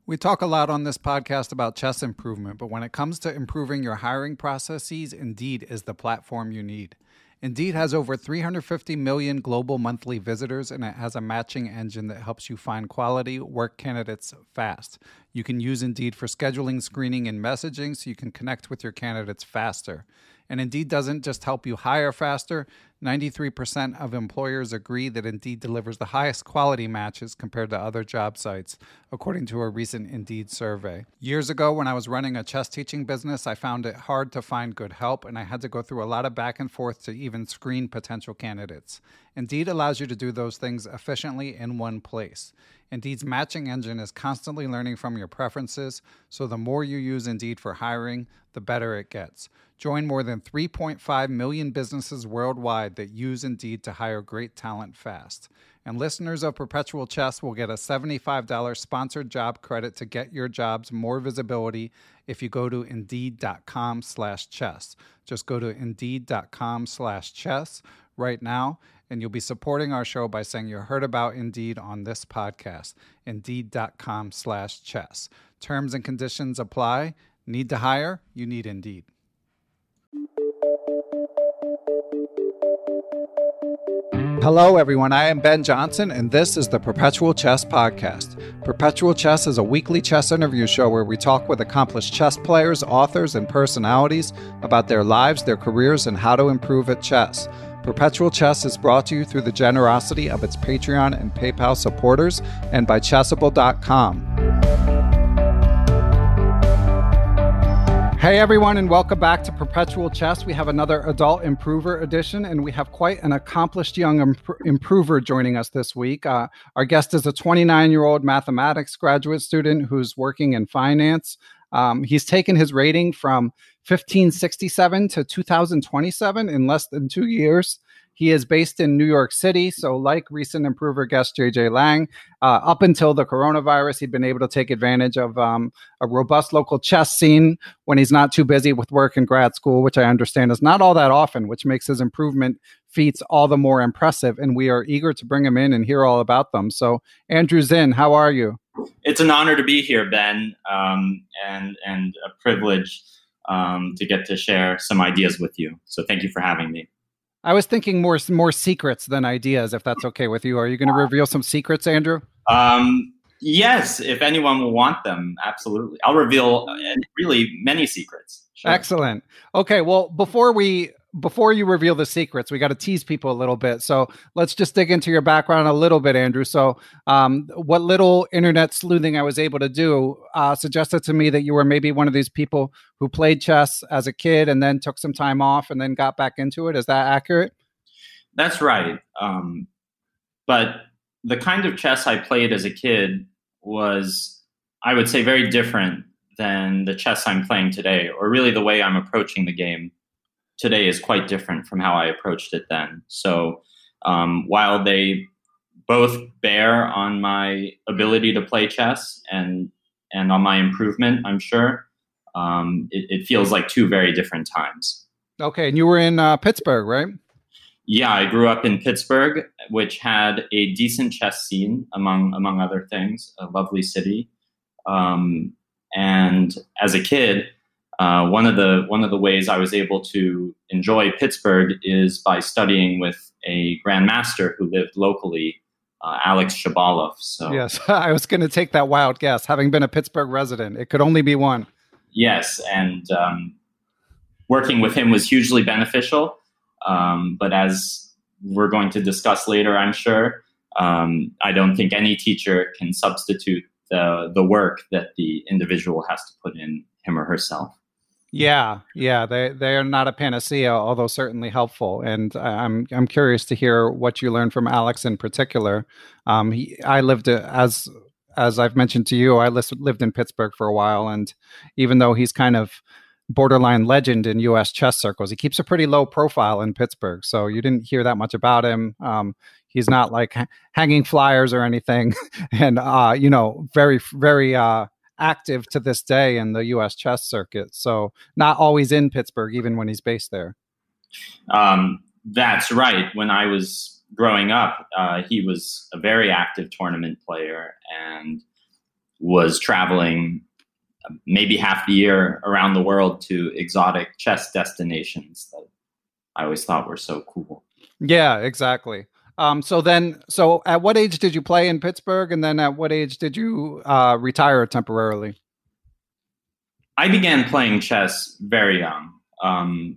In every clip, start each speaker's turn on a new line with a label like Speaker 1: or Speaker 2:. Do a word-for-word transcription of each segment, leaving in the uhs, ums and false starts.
Speaker 1: We talk a lot on this podcast about chess improvement, but when it comes to improving your hiring processes, Indeed is the platform you need. Indeed has over three hundred fifty million global monthly visitors, and it has a matching engine that helps you find quality work candidates fast. You can use Indeed for scheduling, screening, and messaging so you can connect with your candidates faster. And Indeed doesn't just help you hire faster. ninety-three percent of employers agree that Indeed delivers the highest quality matches compared to other job sites, according to a recent Indeed survey. Years ago, when I was running a chess teaching business, I found it hard to find good help, and I had to go through a lot of back and forth to even screen potential candidates. Indeed allows you to do those things efficiently in one place. Indeed's matching engine is constantly learning from your preferences, so the more you use Indeed for hiring, the better it gets. Join more than three point five million businesses worldwide that use Indeed to hire great talent fast. And listeners of Perpetual Chess will get a seventy-five dollars sponsored job credit to get your jobs more visibility if you go to Indeed.com slash chess. Just go to Indeed.com slash chess right now, and you'll be supporting our show by saying you heard about Indeed on this podcast. Indeed.com slash chess. Terms and conditions apply. Need to hire? You need Indeed. Hello, everyone. I am Ben Johnson, and this is the Perpetual Chess Podcast. Perpetual Chess is a weekly chess interview show where we talk with accomplished chess players, authors, and personalities about their lives, their careers, and how to improve at chess. Perpetual Chess is brought to you through the generosity of its Patreon and PayPal supporters and by Chessable dot com. Hey everyone, and welcome back to Perpetual Chess. We have another Adult Improver edition, and we have quite an accomplished young imp- improver joining us this week. Uh, our guest is a twenty-nine-year-old mathematics graduate student who's working in finance. Um, he's taken his rating from fifteen sixty-seven to two thousand twenty-seven in less than two years. He is based in New York City, so like recent improver guest J J Lang, uh, up until the coronavirus, he'd been able to take advantage of um, a robust local chess scene when he's not too busy with work and grad school, which I understand is not all that often, which makes his improvement feats all the more impressive, and we are eager to bring him in and hear all about them. So, Andrew Zinn, how are you?
Speaker 2: It's an honor to be here, Ben, um, and, and a privilege um, to get to share some ideas with you. So thank you for having me.
Speaker 1: I was thinking more more secrets than ideas, if that's okay with you. Are you going to reveal some secrets, Andrew?
Speaker 2: Um, yes, if anyone will want them, absolutely. I'll reveal uh, really many secrets. Sure.
Speaker 1: Excellent. Okay, well, before we before you reveal the secrets, we got to tease people a little bit. So let's just dig into your background a little bit, Andrew. So um, what little internet sleuthing I was able to do uh, suggested to me that you were maybe one of these people who played chess as a kid and then took some time off and then got back into it. Is that accurate?
Speaker 2: That's right. Um, but the kind of chess I played as a kid was, I would say, very different than the chess I'm playing today, or really the way I'm approaching the game today is quite different from how I approached it then. So um, while they both bear on my ability to play chess and and on my improvement, I'm sure, um, it, it feels like two very different times.
Speaker 1: Okay, and you were in uh, Pittsburgh, right?
Speaker 2: Yeah, I grew up in Pittsburgh, which had a decent chess scene, among among other things, a lovely city. Um, and as a kid, Uh, one of the one of the ways I was able to enjoy Pittsburgh is by studying with a grandmaster who lived locally, uh, Alex Shabalov. So
Speaker 1: yes, I was going to take that wild guess. Having been a Pittsburgh resident, it could only be one.
Speaker 2: Yes, and um, working with him was hugely beneficial. Um, but as we're going to discuss later, I'm sure, um, I don't think any teacher can substitute the the work that the individual has to put in, him or herself.
Speaker 1: Yeah, yeah, they they are not a panacea, although certainly helpful. And I'm I'm curious to hear what you learned from Alex in particular. Um, he, I lived as as I've mentioned to you, I lived in Pittsburgh for a while, and even though he's kind of borderline legend in U S chess circles, he keeps a pretty low profile in Pittsburgh. So you didn't hear that much about him. Um, he's not like ha- hanging flyers or anything, and uh, you know, very very. Uh, active to this day in the U S chess circuit. So not always in Pittsburgh, even when he's based there.
Speaker 2: Um, that's right. When I was growing up, uh, he was a very active tournament player and was traveling maybe half the year around the world to exotic chess destinations that I always thought were so cool.
Speaker 1: Yeah, exactly. Um, so then, so at what age did you play in Pittsburgh? And then at what age did you uh, retire temporarily?
Speaker 2: I began playing chess very young. Um,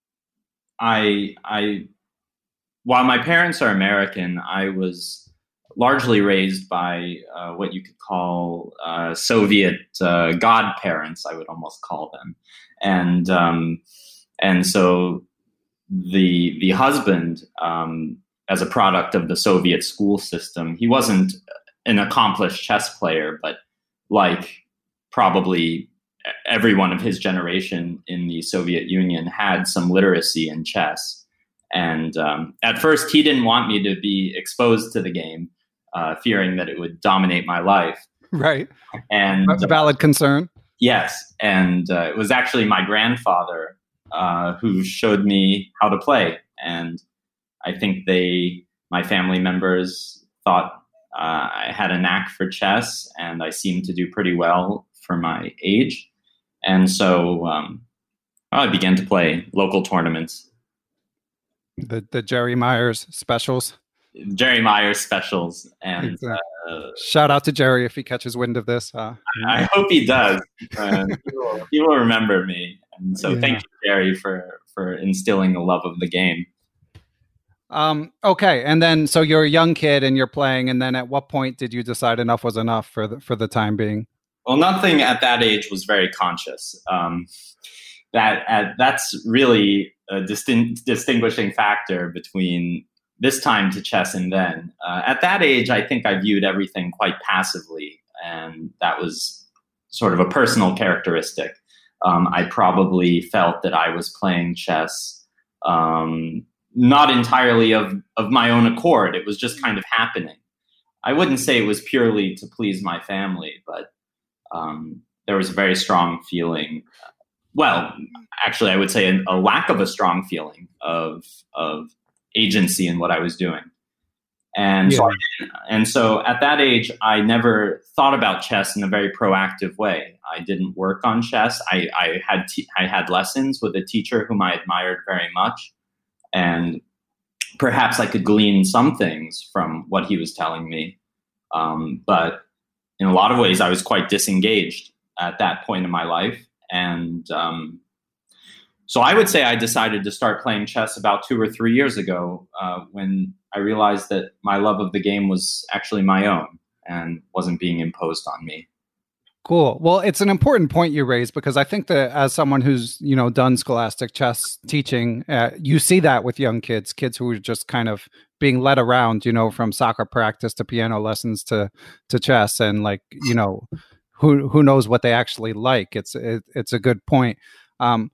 Speaker 2: I, I, while my parents are American, I was largely raised by uh, what you could call uh, Soviet uh, godparents, I would almost call them. And um, and so the the husband, um, as a product of the Soviet school system, he wasn't an accomplished chess player, but like probably everyone of his generation in the Soviet Union had some literacy in chess. And um, at first, he didn't want me to be exposed to the game, Uh, fearing that it would dominate my life.
Speaker 1: Right.
Speaker 2: And
Speaker 1: a valid concern.
Speaker 2: Yes. And uh, it was actually my grandfather uh, who showed me how to play. And I think they, my family members thought uh, I had a knack for chess, and I seemed to do pretty well for my age. And so um, I began to play local tournaments.
Speaker 1: The, the Jerry Myers specials.
Speaker 2: Jerry Myers specials. And
Speaker 1: exactly.
Speaker 2: uh,
Speaker 1: shout out to Jerry if he catches wind of this. Uh,
Speaker 2: I hope he does. Uh, he, will, he will remember me. And so yeah. Thank you, Jerry, for, for instilling the love of the game.
Speaker 1: Um, okay. And then, so you're a young kid and you're playing. And then at what point did you decide enough was enough for the, for the time being?
Speaker 2: Well, nothing at that age was very conscious. Um, that at, that's really a distin- distinguishing factor between this time to chess and then. Uh, at that age, I think I viewed everything quite passively, and that was sort of a personal characteristic. Um, I probably felt that I was playing chess um, not entirely of, of my own accord. It was just kind of happening. I wouldn't say it was purely to please my family, but um, there was a very strong feeling. Well, actually, I would say a, a lack of a strong feeling of of agency in what I was doing. And yeah. so I, and so at that age, I never thought about chess in a very proactive way. I didn't work on chess. I, I had te- I had lessons with a teacher whom I admired very much, and perhaps I could glean some things from what he was telling me. Um, but in a lot of ways, I was quite disengaged at that point in my life. And um, so I would say I decided to start playing chess about two or three years ago uh, when I realized that my love of the game was actually my own and wasn't being imposed on me.
Speaker 1: Cool. Well, it's an important point you raised, because I think that as someone who's, you know, done scholastic chess teaching, uh, you see that with young kids, kids who are just kind of being led around, you know, from soccer practice to piano lessons to, to chess, and like, you know, who, who knows what they actually like. It's, it, it's a good point. Um,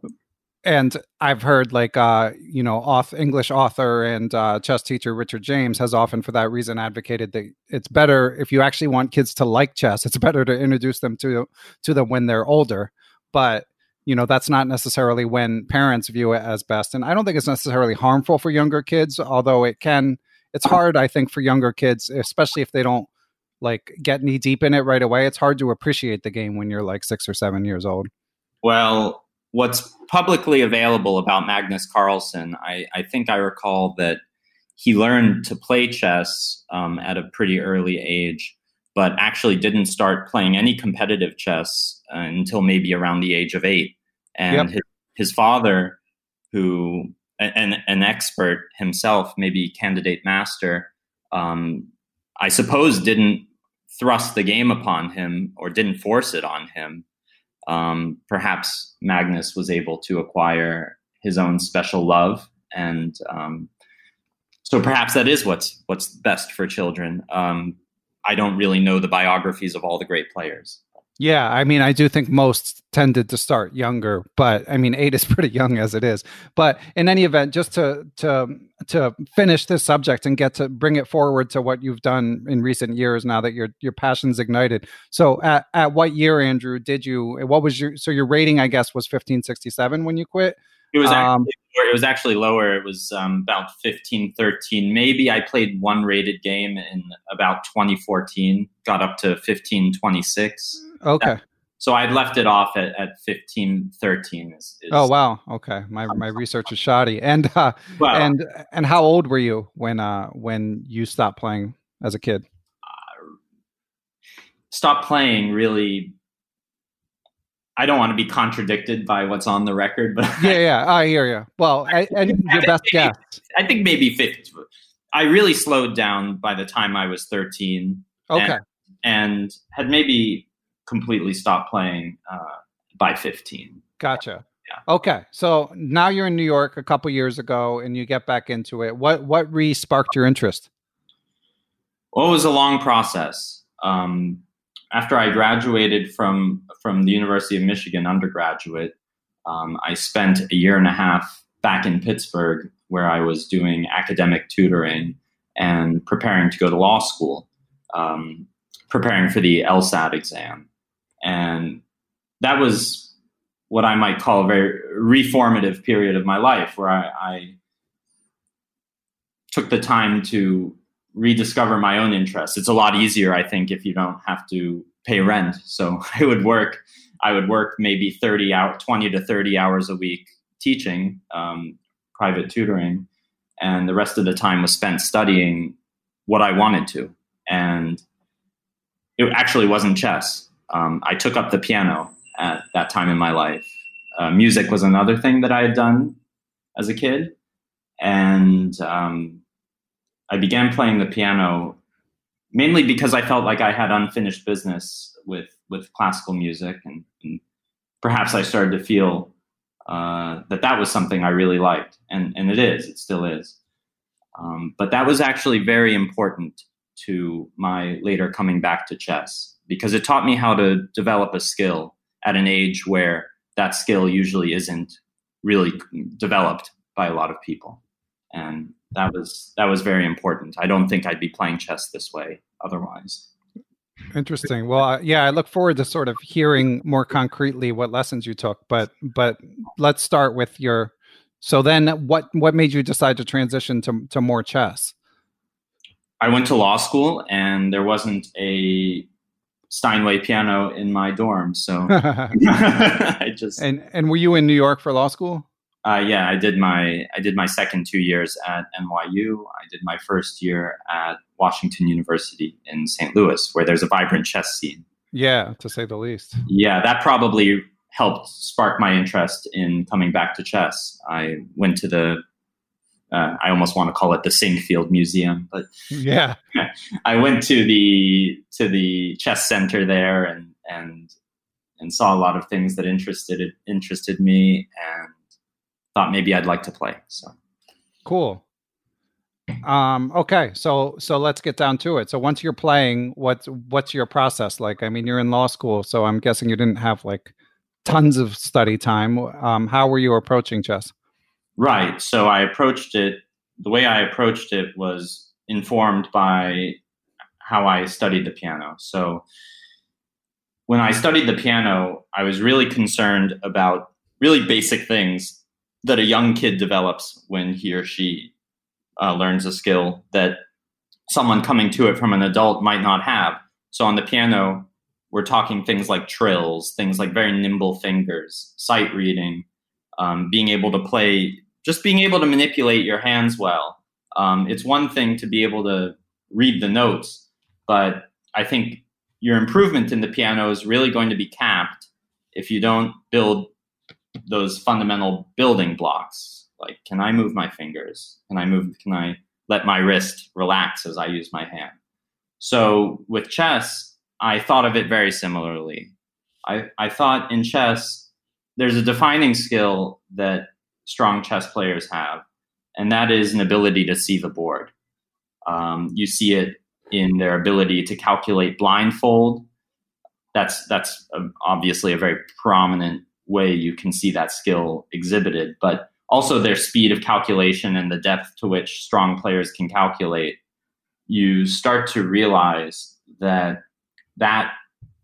Speaker 1: And I've heard, like, uh, you know, author, English author and uh, chess teacher Richard James has often, for that reason, advocated that it's better, if you actually want kids to like chess, it's better to introduce them to to them when they're older. But, you know, that's not necessarily when parents view it as best. And I don't think it's necessarily harmful for younger kids, although it can. It's hard, I think, for younger kids, especially if they don't like get knee deep in it right away. It's hard to appreciate the game when you're like six or seven years old.
Speaker 2: Well, what's publicly available about Magnus Carlsen, I, I think I recall that he learned to play chess um, at a pretty early age, but actually didn't start playing any competitive chess uh, until maybe around the age of eight. And yep. his, his father, who an, an expert himself, maybe candidate master, um, I suppose didn't thrust the game upon him or didn't force it on him. Um, perhaps Magnus was able to acquire his own special love, and um, so perhaps that is what's what's best for children. Um, I don't really know the biographies of all the great players.
Speaker 1: Yeah, I mean, I do think most tended to start younger, but I mean, eight is pretty young as it is. But in any event, just to to to finish this subject and get to bring it forward to what you've done in recent years, now that your your passion's ignited. So, at, at what year, Andrew, did you? What was your so your rating? I guess was fifteen sixty-seven when you quit.
Speaker 2: It was actually
Speaker 1: um,
Speaker 2: lower. It was actually lower. It was um, about fifteen, thirteen. Maybe I played one rated game in about twenty fourteen, got up to fifteen, twenty-six.
Speaker 1: Okay.
Speaker 2: That, so I'd left it off at, at fifteen, thirteen. Is, is,
Speaker 1: oh, wow. Okay. My my research is shoddy. And uh, well, and and how old were you when uh, when you stopped playing as a kid?
Speaker 2: Uh, stopped playing really... I don't want to be contradicted by what's on the record, but
Speaker 1: yeah, yeah, I hear you. Well, I, and your best
Speaker 2: maybe,
Speaker 1: guess.
Speaker 2: I think maybe fifty. I really slowed down by the time I was thirteen.
Speaker 1: Okay.
Speaker 2: And, and had maybe completely stopped playing uh, by fifteen.
Speaker 1: Gotcha.
Speaker 2: Yeah.
Speaker 1: Okay. So now you're in New York a couple years ago and you get back into it. What, what re-sparked your interest?
Speaker 2: Well, it was a long process. Um, After I graduated from from the University of Michigan undergraduate, um, I spent a year and a half back in Pittsburgh where I was doing academic tutoring and preparing to go to law school, um, preparing for the LSAT exam. And that was what I might call a very reformative period of my life where I, I took the time to rediscover my own interests. It's a lot easier, I think, if you don't have to pay rent. So I would work, I would work maybe thirty hour, twenty to thirty hours a week teaching, um, private tutoring. And the rest of the time was spent studying what I wanted to. And it actually wasn't chess. Um, I took up the piano at that time in my life. Uh, music was another thing that I had done as a kid. And, um, I began playing the piano mainly because I felt like I had unfinished business with, with classical music. And, and perhaps I started to feel uh, that that was something I really liked. And, and it is, it still is. Um, but that was actually very important to my later coming back to chess because it taught me how to develop a skill at an age where that skill usually isn't really developed by a lot of people. And that was that was very important. I don't think I'd be playing chess this way otherwise.
Speaker 1: Interesting. Well, uh, yeah, I look forward to sort of hearing more concretely what lessons you took. But but let's start with your. So then, what what made you decide to transition to to more chess?
Speaker 2: I went to law school, and there wasn't a Steinway piano in my dorm, so I just.
Speaker 1: And and were you in New York for law school?
Speaker 2: Uh, yeah, I did my I did my second two years at N Y U. I did my first year at Washington University in Saint Louis, where there's a vibrant chess scene.
Speaker 1: Yeah, to say the least.
Speaker 2: Yeah, that probably helped spark my interest in coming back to chess. I went to the uh, I almost want to call it the Singfield Museum, but
Speaker 1: yeah,
Speaker 2: I went to the to the chess center there and and and saw a lot of things that interested interested me and thought maybe I'd like to play. So
Speaker 1: cool. Um, okay, so so let's get down to it. So once you're playing, what's what's your process like? I mean, you're in law school, so I'm guessing you didn't have like tons of study time. Um, how were you approaching chess?
Speaker 2: Right. So I approached it. The way I approached it was informed by how I studied the piano. So when I studied the piano, I was really concerned about really basic things that a young kid develops when he or she uh, learns a skill that someone coming to it from an adult might not have. So on the piano, we're talking things like trills, things like very nimble fingers, sight reading, um, being able to play, just being able to manipulate your hands well. Um, it's one thing to be able to read the notes, but I think your improvement in the piano is really going to be capped if you don't build those fundamental building blocks. Like, can I move my fingers? Can I move, can I let my wrist relax as I use my hand? So with chess, I thought of it very similarly. I, I thought in chess, there's a defining skill that strong chess players have, and that is an ability to see the board. Um, you see it in their ability to calculate blindfold. That's, that's obviously a very prominent way you can see that skill exhibited, but also their speed of calculation and the depth to which strong players can calculate. You start to realize that that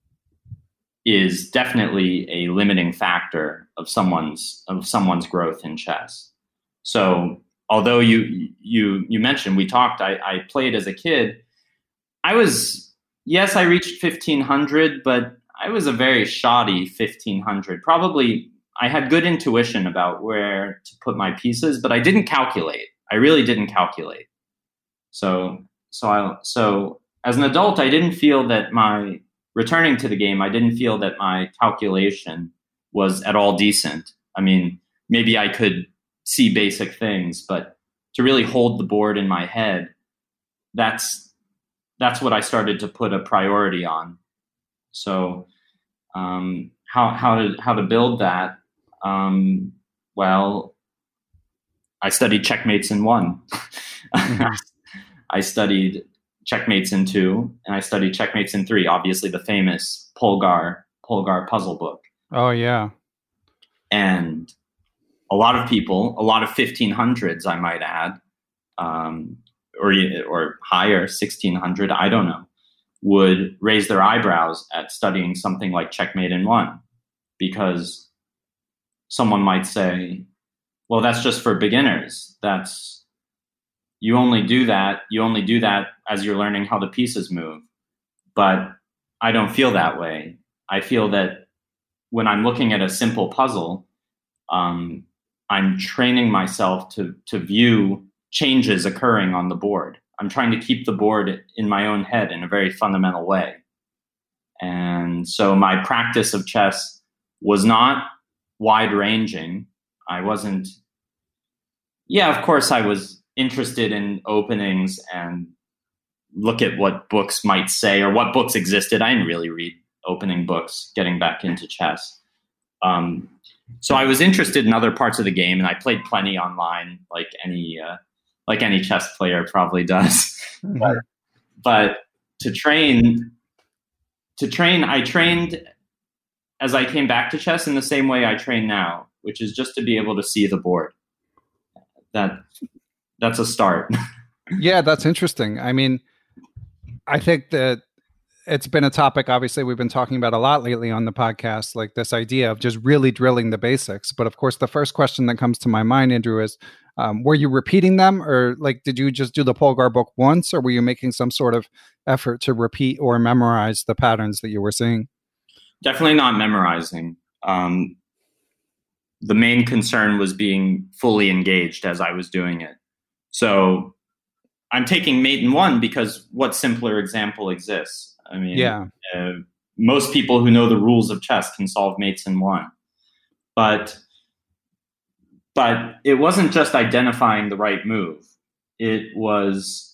Speaker 2: is definitely a limiting factor of someone's of someone's growth in chess. So although you you you mentioned, we talked, I, I played as a kid. I was, yes, I reached fifteen hundred, but I was a very shoddy fifteen hundred. Probably I had good intuition about where to put my pieces, but I didn't calculate. I really didn't calculate. So so I so as an adult, I didn't feel that my returning to the game, I didn't feel that my calculation was at all decent. I mean, maybe I could see basic things, but to really hold the board in my head, that's that's what I started to put a priority on. So um, how how to how to build that? Um, well, I studied checkmates in one. I studied checkmates in two, and I studied checkmates in three. Obviously, the famous Polgar Polgar puzzle book.
Speaker 1: Oh yeah,
Speaker 2: and a lot of people, a lot of fifteen hundreds, I might add, um, or or higher, sixteen hundred, I don't know, would raise their eyebrows at studying something like checkmate in one, because someone might say, well, that's just for beginners. That's, you only do that, you only do that as you're learning how the pieces move. But I don't feel that way. I feel that when I'm looking at a simple puzzle, um, I'm training myself to to view changes occurring on the board. I'm trying to keep the board in my own head in a very fundamental way. And so my practice of chess was not wide-ranging. I wasn't, yeah, of course I was interested in openings and look at what books might say or what books existed. I didn't really read opening books getting back into chess. Um, so I was interested in other parts of the game, and I played plenty online, like any uh, like any chess player probably does.
Speaker 1: Mm-hmm.
Speaker 2: but, but to train, to train, I trained as I came back to chess in the same way I train now, which is just to be able to see the board. That that's a start.
Speaker 1: Yeah, that's interesting. I mean, I think that it's been a topic, obviously, we've been talking about a lot lately on the podcast, like this idea of just really drilling the basics. But of course, the first question that comes to my mind, Andrew, is um, were you repeating them, or like, did you just do the Polgar book once, or were you making some sort of effort to repeat or memorize the patterns that you were seeing?
Speaker 2: Definitely not memorizing. Um, the main concern was being fully engaged as I was doing it. So I'm taking mate in one because what simpler example exists? I mean,
Speaker 1: yeah.
Speaker 2: uh, most people who know the rules of chess can solve mates in one. But but it wasn't just identifying the right move. It was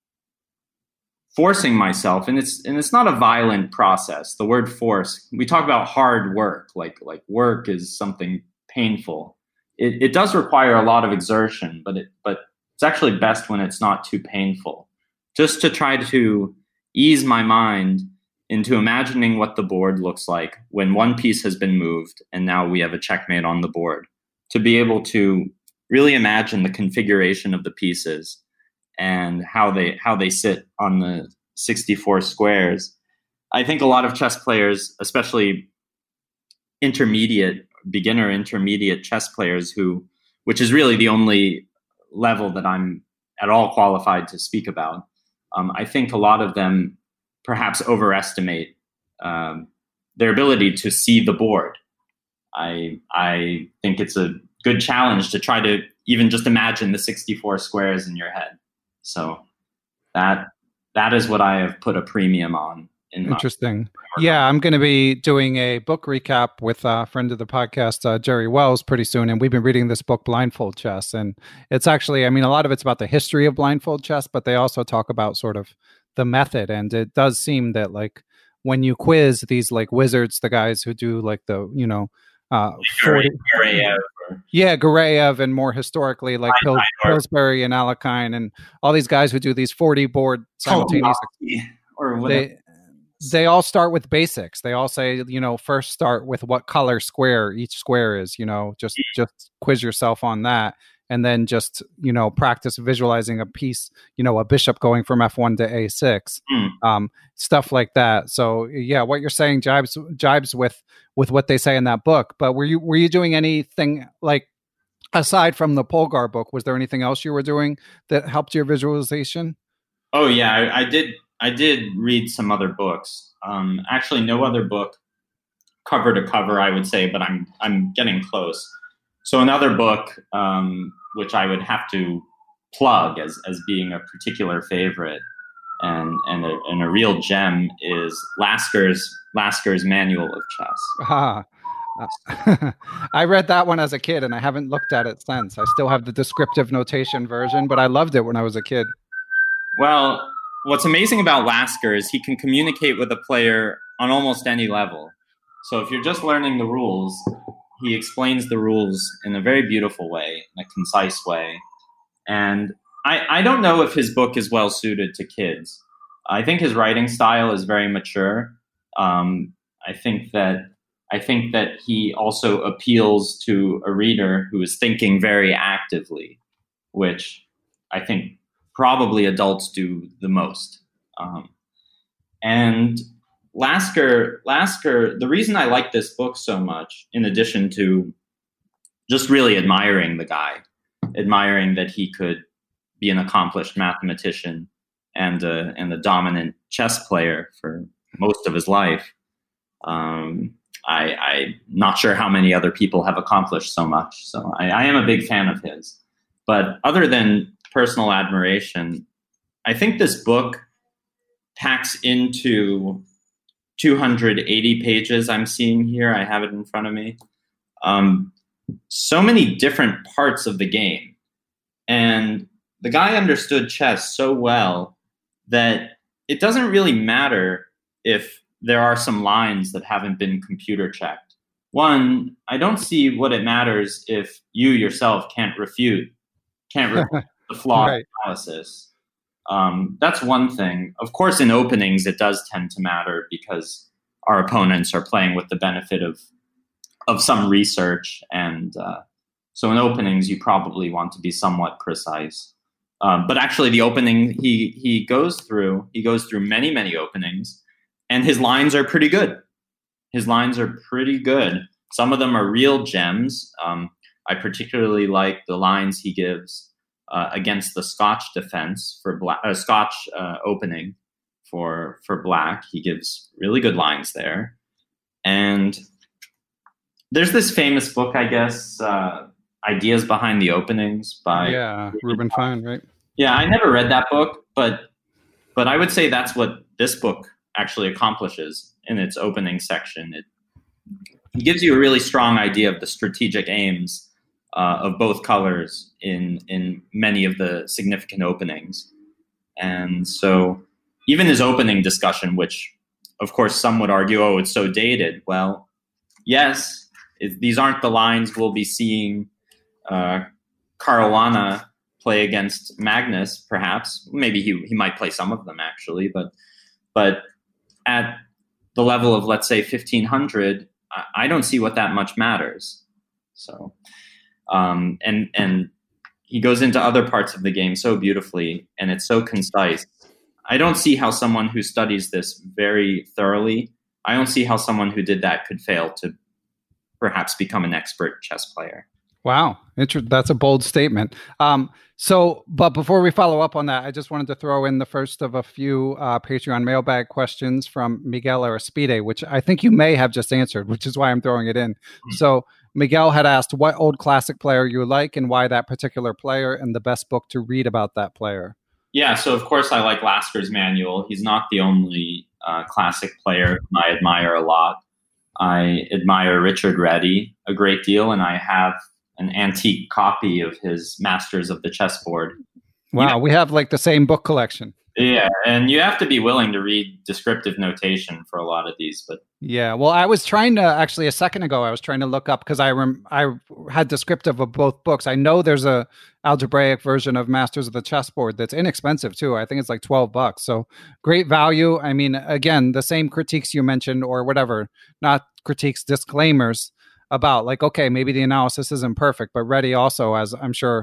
Speaker 2: forcing myself, and it's and it's not a violent process. The word force, we talk about hard work, like like work is something painful. It it does require a lot of exertion, but it but it's actually best when it's not too painful. Just to try to ease my mind into imagining what the board looks like when one piece has been moved and now we have a checkmate on the board. To be able to really imagine the configuration of the pieces and how they how they sit on the sixty-four squares. I think a lot of chess players, especially intermediate, beginner intermediate chess players who, which is really the only level that I'm at all qualified to speak about. Um, I think a lot of them perhaps overestimate um, their ability to see the board. I I think it's a good challenge to try to even just imagine the sixty-four squares in your head. So that that is what I have put a premium on. In
Speaker 1: Interesting. Yeah, I'm going to be doing a book recap with a friend of the podcast, uh, Jerry Wells, pretty soon. And we've been reading this book, Blindfold Chess. And it's actually, I mean, a lot of it's about the history of blindfold chess, but they also talk about sort of the method. And it does seem that like when you quiz these like wizards, the guys who do like the, you know, uh, forty,
Speaker 2: Garayev or,
Speaker 1: yeah, Garayev, and more historically like Pil- Pillsbury and Alekine and all these guys who do these forty board simultaneously.
Speaker 2: Or whatever.
Speaker 1: They, They all start with basics. They all say, you know, first start with what color square each square is, you know, just just quiz yourself on that. And then just, you know, practice visualizing a piece, you know, a bishop going from F one to A six,
Speaker 2: mm.
Speaker 1: um, stuff like that. So, yeah, what you're saying jibes jibes with with what they say in that book. But were you were you doing anything like aside from the Polgar book, was there anything else you were doing that helped your visualization?
Speaker 2: Oh yeah, I, I did. I did read some other books. Um, actually, no other book cover to cover, I would say, but I'm I'm getting close. So another book, um, which I would have to plug as as being a particular favorite and and a, and a real gem, is Lasker's Lasker's Manual of Chess.
Speaker 1: Ah. Uh, I read that one as a kid, and I haven't looked at it since. I still have the descriptive notation version, but I loved it when I was a kid.
Speaker 2: Well, what's amazing about Lasker is he can communicate with a player on almost any level. So if you're just learning the rules, he explains the rules in a very beautiful way, in a concise way. And I, I don't know if his book is well suited to kids. I think his writing style is very mature. Um, I think that I think that he also appeals to a reader who is thinking very actively, which I think probably adults do the most. Um, and Lasker, Lasker, the reason I like this book so much, in addition to just really admiring the guy, admiring that he could be an accomplished mathematician and a, and a dominant chess player for most of his life, um, I, I'm not sure how many other people have accomplished so much. So I, I am a big fan of his. But other than personal admiration, I think this book packs into two hundred eighty pages I'm seeing here. I have it in front of me. Um, so many different parts of the game. And the guy understood chess so well that it doesn't really matter if there are some lines that haven't been computer checked. One, I don't see what it matters if you yourself can't refute, can't refute the flawed right. analysis. Um, that's one thing. Of course, in openings, it does tend to matter because our opponents are playing with the benefit of of some research. And uh, so in openings, you probably want to be somewhat precise. Um, but actually, the opening he he goes through, he goes through many, many openings, and his lines are pretty good. His lines are pretty good. Some of them are real gems. Um, I particularly like the lines he gives uh, against the Scotch defense for black, uh, Scotch uh, opening for for black. He gives really good lines there. And there's this famous book, I guess, uh, Ideas Behind the Openings by
Speaker 1: yeah Reuben Fine, right?
Speaker 2: Yeah, I never read that book, but but I would say that's what this book actually accomplishes in its opening section. It, it gives you a really strong idea of the strategic aims uh, of both colors in in many of the significant openings. And so even his opening discussion, which of course some would argue, oh, it's so dated. Well, yes, it, these aren't the lines we'll be seeing uh, Caruana play against Magnus, perhaps. Maybe he he might play some of them actually, but but at the level of, let's say, fifteen hundred, I, I don't see what that much matters. So, um, and and he goes into other parts of the game so beautifully, and it's so concise. I don't see how someone who studies this very thoroughly, I don't see how someone who did that could fail to perhaps become an expert chess player.
Speaker 1: Wow. Inter- that's a bold statement. Um, so, but before we follow up on that, I just wanted to throw in the first of a few uh, Patreon mailbag questions from Miguel Araspide, which I think you may have just answered, which is why I'm throwing it in. Mm-hmm. So Miguel had asked what old classic player you like and why that particular player and the best book to read about that player.
Speaker 2: Yeah, so of course I like Lasker's Manual. He's not the only uh, classic player whom I admire a lot. I admire Richard Reddy a great deal, and I have an antique copy of his Masters of the Chessboard.
Speaker 1: Wow, you know, we have like the same book collection.
Speaker 2: Yeah, and you have to be willing to read descriptive notation for a lot of these. But
Speaker 1: yeah, well, I was trying to actually a second ago. I was trying to look up because I rem- I had descriptive of both books. I know there's a algebraic version of Masters of the Chessboard that's inexpensive too. I think it's like twelve bucks. So great value. I mean, again, the same critiques you mentioned or whatever, not critiques, disclaimers about like, okay, maybe the analysis isn't perfect, but Reddy also, as I'm sure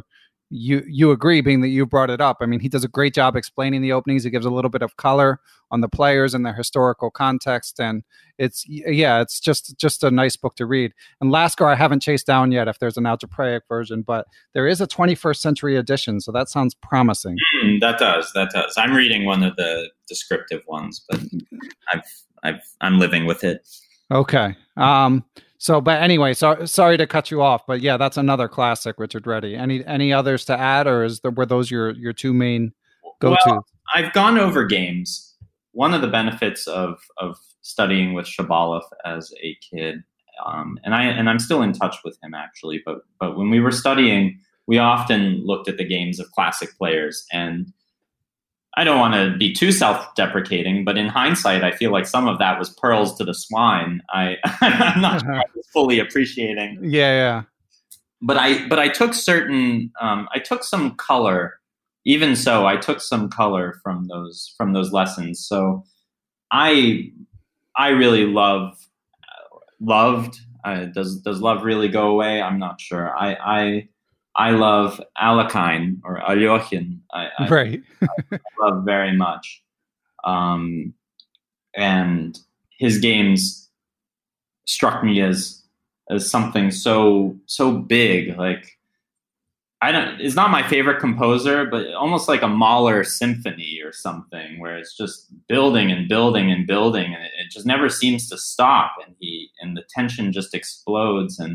Speaker 1: you you agree, being that you brought it up. I mean, he does a great job explaining the openings. He gives a little bit of color on the players and their historical context, and it's yeah, it's just just a nice book to read. And Lasker, I haven't chased down yet if there's an algebraic version, but there is a twenty-first century edition, so that sounds promising.
Speaker 2: Mm, that does, that does. I'm reading one of the descriptive ones, but I've I've I'm living with it.
Speaker 1: Okay. Um. So, but anyway, so, sorry to cut you off, but yeah, that's another classic, Richard Reddy. Any any others to add, or is there, were those your, your two main go-tos?
Speaker 2: Well, I've gone over games. One of the benefits of of studying with Shabalov as a kid, um, and I and I'm still in touch with him actually. But but when we were studying, we often looked at the games of classic players, and I don't want to be too self-deprecating, but in hindsight, I feel like some of that was pearls to the swine. I, I'm not sure I was fully appreciating.
Speaker 1: Yeah, yeah.
Speaker 2: But I, but I took certain, um, I took some color. Even so, I took some color from those from those lessons. So, I, I really love, loved. Uh, does does love really go away? I'm not sure. I I. I love Alekhine or Alyoshin. I, I,
Speaker 1: right.
Speaker 2: I love very much. Um, and his games struck me as as something so so big. Like I don't it's not my favorite composer, but almost like a Mahler symphony or something, where it's just building and building and building, and it, it just never seems to stop, and he and the tension just explodes. And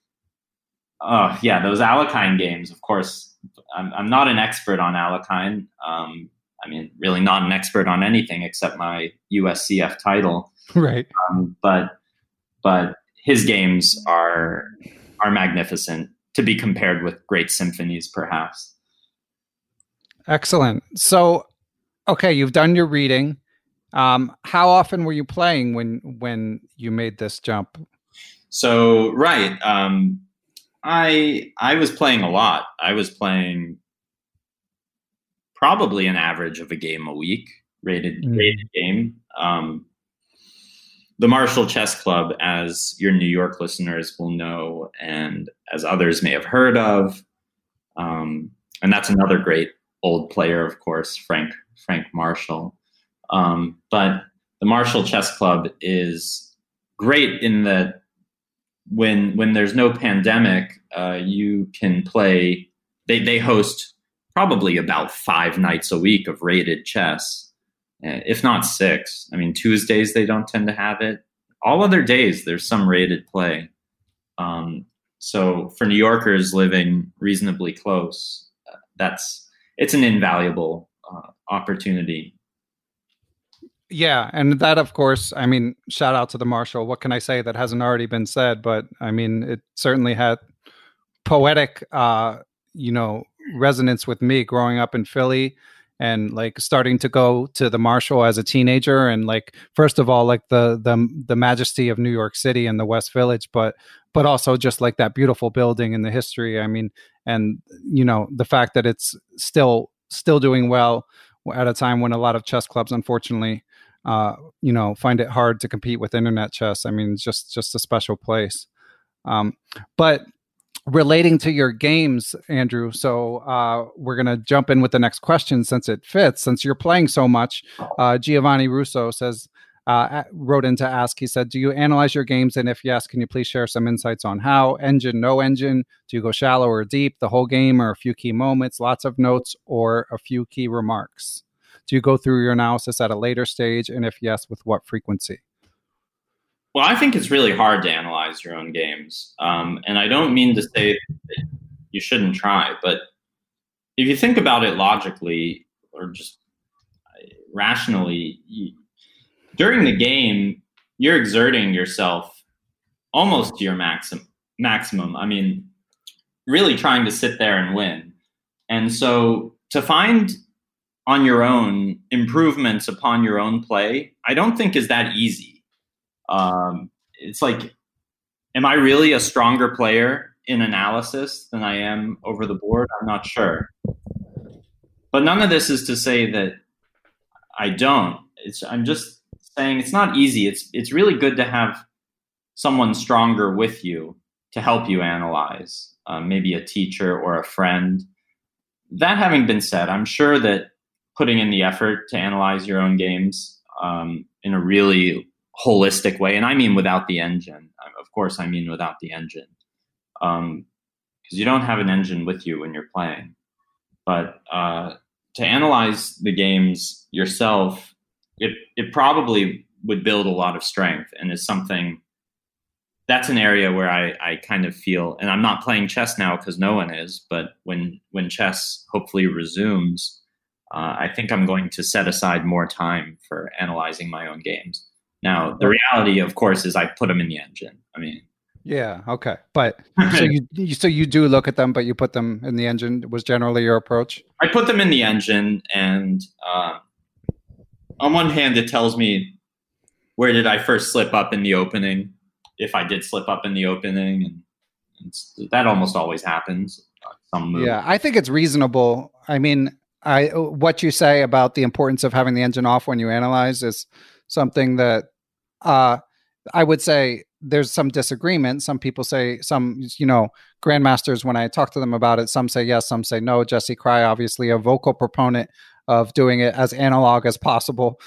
Speaker 2: Oh yeah, those Alekhine games. Of course, I'm I'm not an expert on Alekhine. Um, I mean, really not an expert on anything except my U S C F title.
Speaker 1: Right.
Speaker 2: Um, but but his games are are magnificent, to be compared with great symphonies, perhaps.
Speaker 1: Excellent. So, okay, you've done your reading. Um, how often were you playing when when you made this jump?
Speaker 2: So right. Um, I I was playing a lot. I was playing probably an average of a game a week, rated mm. rated game. Um, the Marshall Chess Club, as your New York listeners will know, and as others may have heard of, um, and that's another great old player, of course, Frank Frank Marshall. Um, but the Marshall Chess Club is great in that when when there's no pandemic, uh, you can play. They they host probably about five nights a week of rated chess, if not six. I mean, Tuesdays they don't tend to have it. All other days there's some rated play. Um, so for New Yorkers living reasonably close, uh, that's it's an invaluable uh, opportunity.
Speaker 1: Yeah, and that, of course, I mean, shout out to the Marshall. What can I say that hasn't already been said? But I mean, it certainly had poetic, uh, you know, resonance with me growing up in Philly, and like starting to go to the Marshall as a teenager, and like first of all, like the the the majesty of New York City and the West Village, but but also just like that beautiful building and the history. I mean, and you know, the fact that it's still still doing well at a time when a lot of chess clubs, unfortunately, uh, you know, find it hard to compete with internet chess. I mean, just just a special place. Um, but relating to your games, Andrew, so uh, we're going to jump in with the next question since it fits. Since you're playing so much, uh, Giovanni Russo says, uh, wrote in to ask, he said, do you analyze your games? And if yes, can you please share some insights on how? Engine, no engine? Do you go shallow or deep, the whole game, or a few key moments, lots of notes, or a few key remarks? Do you go through your analysis at a later stage? And if yes, with what frequency?
Speaker 2: Well, I think it's really hard to analyze your own games. Um, and I don't mean to say that you shouldn't try, but if you think about it logically or just rationally, you, during the game, you're exerting yourself almost to your maximum. Maximum. I mean, really trying to sit there and win. And so to find on your own improvements upon your own play, I don't think is that easy. Um, it's like, am I really a stronger player in analysis than I am over the board? I'm not sure. But none of this is to say that I don't. It's, I'm just saying it's not easy. It's it's really good to have someone stronger with you to help you analyze, uh, maybe a teacher or a friend. that having been said, I'm sure that putting in the effort to analyze your own games um, in a really holistic way, and I mean without the engine, of course, I mean without the engine, because um, you don't have an engine with you when you're playing. But uh, to analyze the games yourself, it it probably would build a lot of strength, and is something that's an area where I, I kind of feel, and I'm not playing chess now because no one is, but when when chess hopefully resumes, uh, I think I'm going to set aside more time for analyzing my own games. Now, the reality, of course, is I put them in the engine. I mean,
Speaker 1: yeah, okay, but so you, you so you do look at them, but you put them in the engine. Was generally your approach?
Speaker 2: I put them in the engine, and uh, on one hand, it tells me where did I first slip up in the opening, if I did slip up in the opening, and, and that almost always happens. Uh, some move.
Speaker 1: Yeah, I think it's reasonable. I mean, I what you say about the importance of having the engine off when you analyze is something that uh, I would say there's some disagreement. Some people say, some, you know, grandmasters, when I talk to them about it, some say yes, some say no. Jesse Kraai, obviously a vocal proponent of doing it as analog as possible,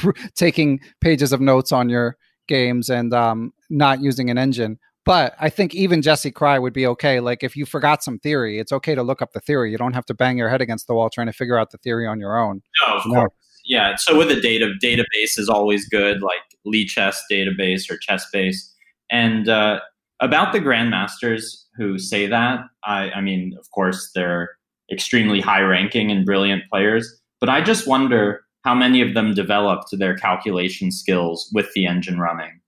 Speaker 1: taking pages of notes on your games and um, not using an engine. But I think even Jesse Kraai would be okay. Like if you forgot some theory, it's okay to look up the theory. You don't have to bang your head against the wall trying to figure out the theory on your own.
Speaker 2: No, of
Speaker 1: you
Speaker 2: course. Know? Yeah. So with a data database is always good, like Lichess database or ChessBase. And uh, about the grandmasters who say that, I, I mean, of course, they're extremely high ranking and brilliant players, but I just wonder how many of them developed their calculation skills with the engine running.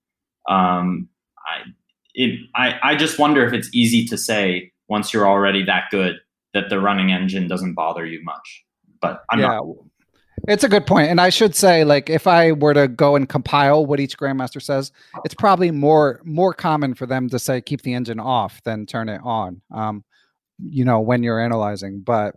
Speaker 2: Um, I, it, I, I just wonder if it's easy to say once you're already that good that the running engine doesn't bother you much. But I'm
Speaker 1: yeah.
Speaker 2: not.
Speaker 1: It's a good point. And I should say, like, if I were to go and compile what each grandmaster says, it's probably more more common for them to say keep the engine off than turn it on, um, you know, when you're analyzing. But,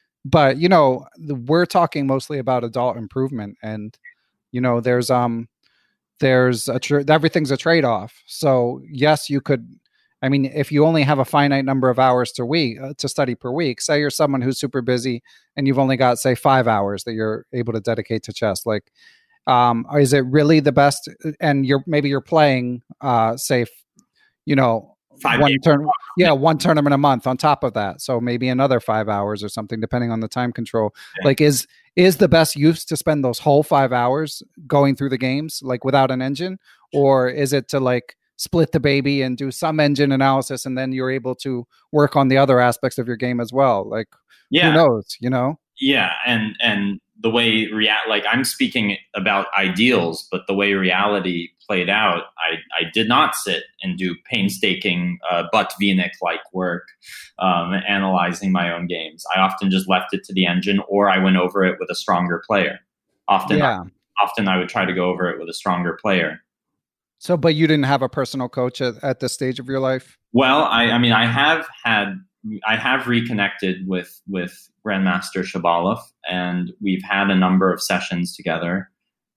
Speaker 1: but you know, the, we're talking mostly about adult improvement. And, you know, there's, um, there's a tr- everything's a trade-off. So, yes, you could. I mean, if you only have a finite number of hours to week uh, to study per week, say you're someone who's super busy and you've only got, say, five hours that you're able to dedicate to chess, like, um, is it really the best? And you're maybe you're playing, uh, say, you know,
Speaker 2: Five
Speaker 1: one
Speaker 2: games.
Speaker 1: turn, yeah, one tournament a month on top of that. So maybe another five hours or something, depending on the time control. Yeah. Like, is is the best use to spend those whole five hours going through the games, like without an engine, or is it to like split the baby and do some engine analysis, and then you're able to work on the other aspects of your game as well? Like, yeah. Who knows, you know?
Speaker 2: Yeah. And, and the way react, like I'm speaking about ideals, but the way reality played out, I, I did not sit and do painstaking uh, butt V-neck-like work, um, analyzing my own games. I often just left it to the engine, or I went over it with a stronger player. Often, yeah. I, often I would try to go over it with a stronger player.
Speaker 1: So, but you didn't have a personal coach at, at this stage of your life?
Speaker 2: Well, I, I mean, I have had, I have reconnected with, with Grandmaster Shabalov, and we've had a number of sessions together.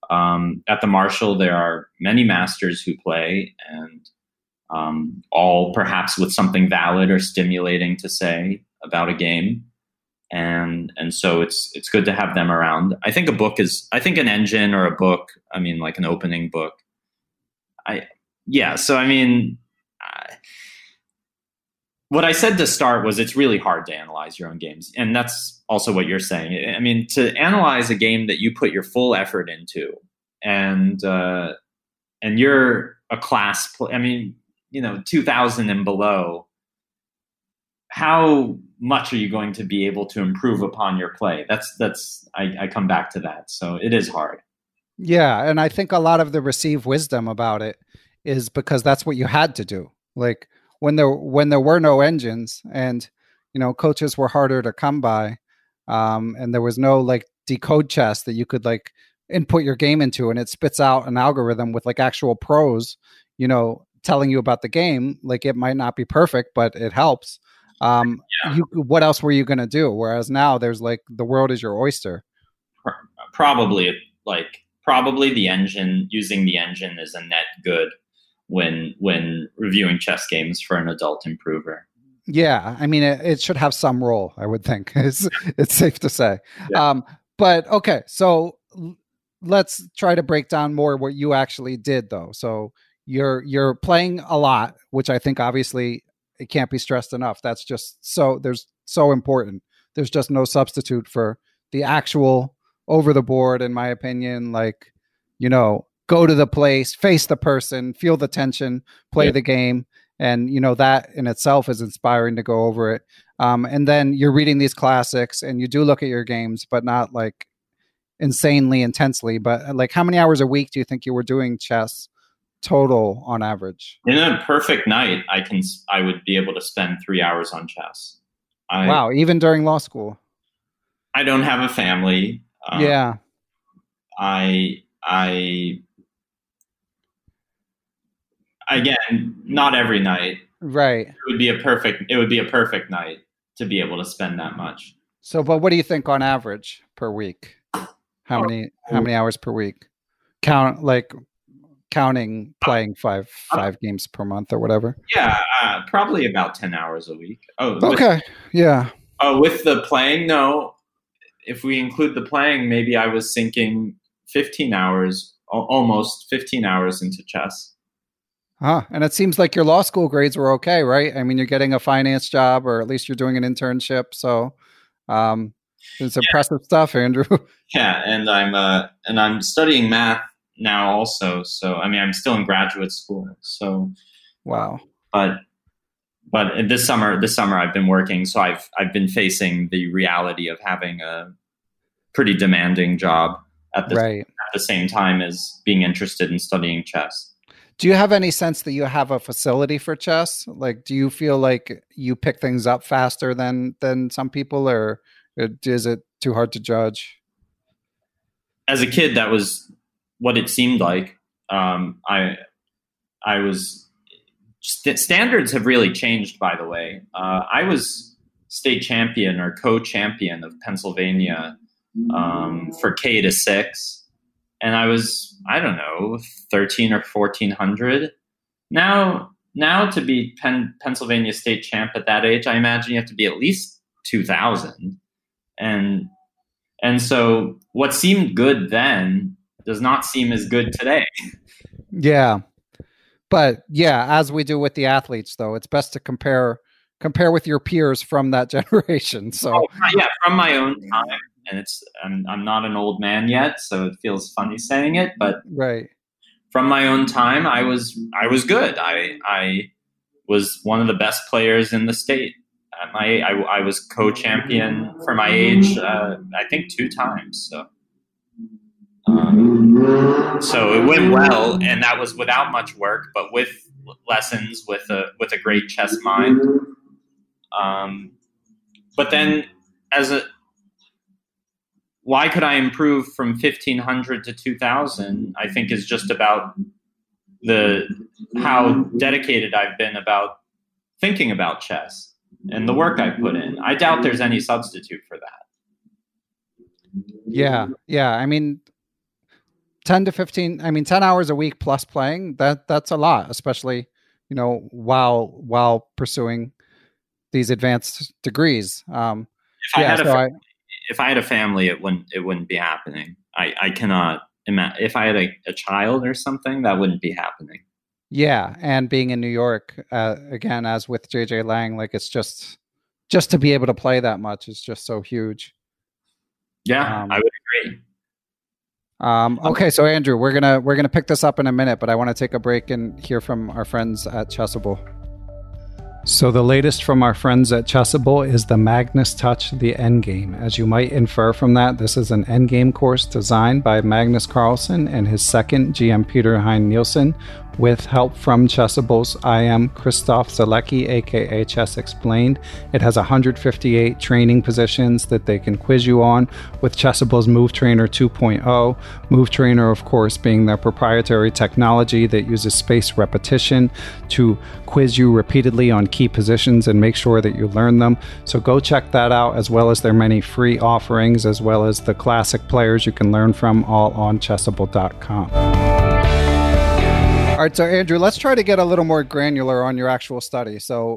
Speaker 2: Um, at the Marshall, there are many masters who play, and um, all perhaps with something valid or stimulating to say about a game. And, and so it's, it's good to have them around. I think a book is, I think an engine or a book, I mean, like an opening book, I, yeah. So, I mean, uh, what I said to start was it's really hard to analyze your own games. And that's also what you're saying. I mean, to analyze a game that you put your full effort into, and, uh, and you're a class, I mean, you know, two thousand and below, how much are you going to be able to improve upon your play? That's, that's, I, I come back to that. So it is hard.
Speaker 1: Yeah, and I think a lot of the received wisdom about it is because that's what you had to do. Like when there when there were no engines, and you know, coaches were harder to come by, um, and there was no like decode chess that you could like input your game into, and it spits out an algorithm with like actual pros, you know, telling you about the game. Like it might not be perfect, but it helps. Um, yeah. you, what else were you going to do? Whereas now there's like the world is your oyster.
Speaker 2: Probably like. Probably the engine, using the engine is a net good when when reviewing chess games for an adult improver.
Speaker 1: Yeah, I mean, it, it should have some role, I would think. It's, it's safe to say. Yeah. Um, but okay, so l- let's try to break down more what you actually did, though. So you're you're playing a lot, which I think obviously it can't be stressed enough. That's just so there's so important. There's just no substitute for the actual over the board, in my opinion. Like, you know, go to the place, face the person, feel the tension, play yeah. the game. And, you know, that in itself is inspiring to go over it. Um, and then you're reading these classics and you do look at your games, but not like insanely intensely. But like, how many hours a week do you think you were doing chess total on average?
Speaker 2: In a perfect night, I can, I would be able to spend three hours on chess. I,
Speaker 1: wow. Even during law school.
Speaker 2: I don't have a family.
Speaker 1: Um, yeah.
Speaker 2: I, I, Again, not every night.
Speaker 1: Right.
Speaker 2: It would be a perfect it would be a perfect night to be able to spend that much.
Speaker 1: So, but what do you think on average per week? How oh. many how many hours per week? Count like counting playing five five uh, games per month or whatever.
Speaker 2: Yeah, uh, probably about ten hours a week. Oh,
Speaker 1: okay.
Speaker 2: With,
Speaker 1: yeah.
Speaker 2: Oh, with the playing, no. If we include the playing, maybe I was sinking fifteen hours, almost fifteen hours into chess.
Speaker 1: Huh. And it seems like your law school grades were okay, right? I mean, you're getting a finance job, or at least you're doing an internship. So um, it's yeah. impressive stuff, Andrew.
Speaker 2: Yeah, and I'm uh, and I'm studying math now also. So I mean, I'm still in graduate school. So
Speaker 1: wow.
Speaker 2: But but this summer, this summer I've been working, so I've I've been facing the reality of having a pretty demanding job at the
Speaker 1: right.
Speaker 2: at the same time as being interested in studying chess.
Speaker 1: Do you have any sense that you have a facility for chess? Like, do you feel like you pick things up faster than than some people, or is it too hard to judge?
Speaker 2: As a kid, that was what it seemed like. Um, I I was st- standards have really changed, by the way. Uh, I was state champion or co-champion of Pennsylvania um, for K to six. And I was, I don't know, thirteen or fourteen hundred. Now, now to be Penn, Pennsylvania state champ at that age, I imagine you have to be at least two thousand. And, and so what seemed good then does not seem as good today.
Speaker 1: Yeah. But yeah, as we do with the athletes, though, it's best to compare, compare with your peers from that generation. So
Speaker 2: oh, yeah, from my own time. And it's I'm I'm not an old man yet, so it feels funny saying it, but
Speaker 1: right.
Speaker 2: From my own time, I was I was good. I I was one of the best players in the state. At my I, I was co-champion for my age, uh, I think two times. So um, so it went well, and that was without much work, but with lessons, with a with a great chess mind. Um, but then as a why could I improve from fifteen hundred to two thousand? I think is just about the how dedicated I've been about thinking about chess and the work I put in. I doubt there's any substitute for that.
Speaker 1: Yeah, yeah. I mean, ten to fifteen. I mean, ten hours a week plus playing. That that's a lot, especially you know while while pursuing these advanced degrees. Um,
Speaker 2: if I
Speaker 1: yeah,
Speaker 2: had a
Speaker 1: so I,
Speaker 2: If I had a family, it wouldn't it wouldn't be happening. I, I cannot imagine. If I had a, a child or something, that wouldn't be happening.
Speaker 1: Yeah, and being in New York, uh, again, as with J J Lang, like it's just just to be able to play that much is just so huge.
Speaker 2: Yeah, um, I would agree.
Speaker 1: Um, okay, so Andrew, we're gonna we're gonna pick this up in a minute, but I want to take a break and hear from our friends at Chessable. So the latest from our friends at Chessable is the Magnus Touch, the Endgame. As you might infer from that, this is an endgame course designed by Magnus Carlsen and his second G M Peter Hein Nielsen, with help from Chessable's I M Christoph Zalecki, aka Chess Explained. It has one hundred fifty-eight training positions that they can quiz you on with Chessable's Move Trainer two point oh. Move Trainer, of course, being their proprietary technology that uses spaced repetition to quiz you repeatedly on key positions and make sure that you learn them. So go check that out, as well as their many free offerings, as well as the classic players you can learn from, all on chessable dot com. All right, so Andrew, let's try to get a little more granular on your actual study. So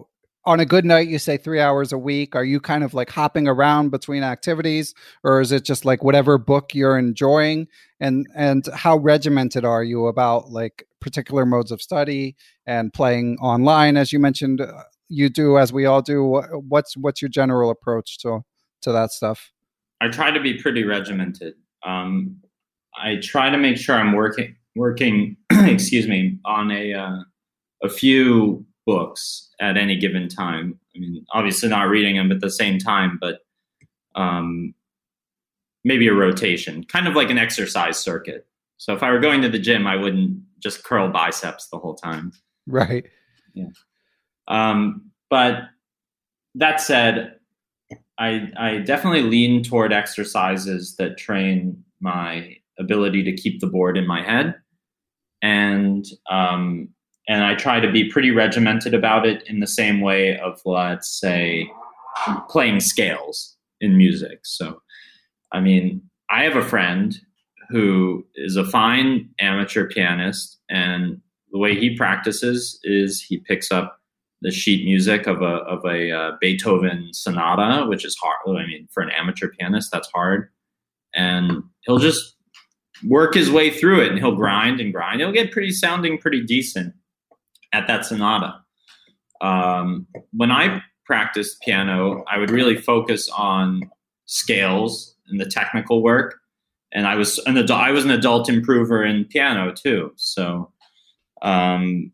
Speaker 1: on a good night, you say three hours a week. Are you kind of like hopping around between activities, or is it just like whatever book you're enjoying? And and how regimented are you about like particular modes of study and playing online, as you mentioned, uh, you do, as we all do? What's what's your general approach to to that stuff?
Speaker 2: I try to be pretty regimented. Um, I try to make sure I'm working working, excuse me, on a uh, a few books at any given time. I mean, obviously not reading them at the same time, but um, maybe a rotation, kind of like an exercise circuit. So if I were going to the gym, I wouldn't just curl biceps the whole time.
Speaker 1: Right.
Speaker 2: Yeah. Um, but that said, I, I definitely lean toward exercises that train my ability to keep the board in my head. And, um, and I try to be pretty regimented about it in the same way of, let's say, playing scales in music. So, I mean, I have a friend who is a fine amateur pianist, and the way he practices is he picks up the sheet music of a of a uh, Beethoven sonata, which is hard. I mean, for an amateur pianist, that's hard. And he'll just work his way through it, and he'll grind and grind. He'll get pretty sounding pretty decent at that sonata. Um, when I practiced piano, I would really focus on scales and the technical work. And I was an adult, I was an adult improver in piano too. So um,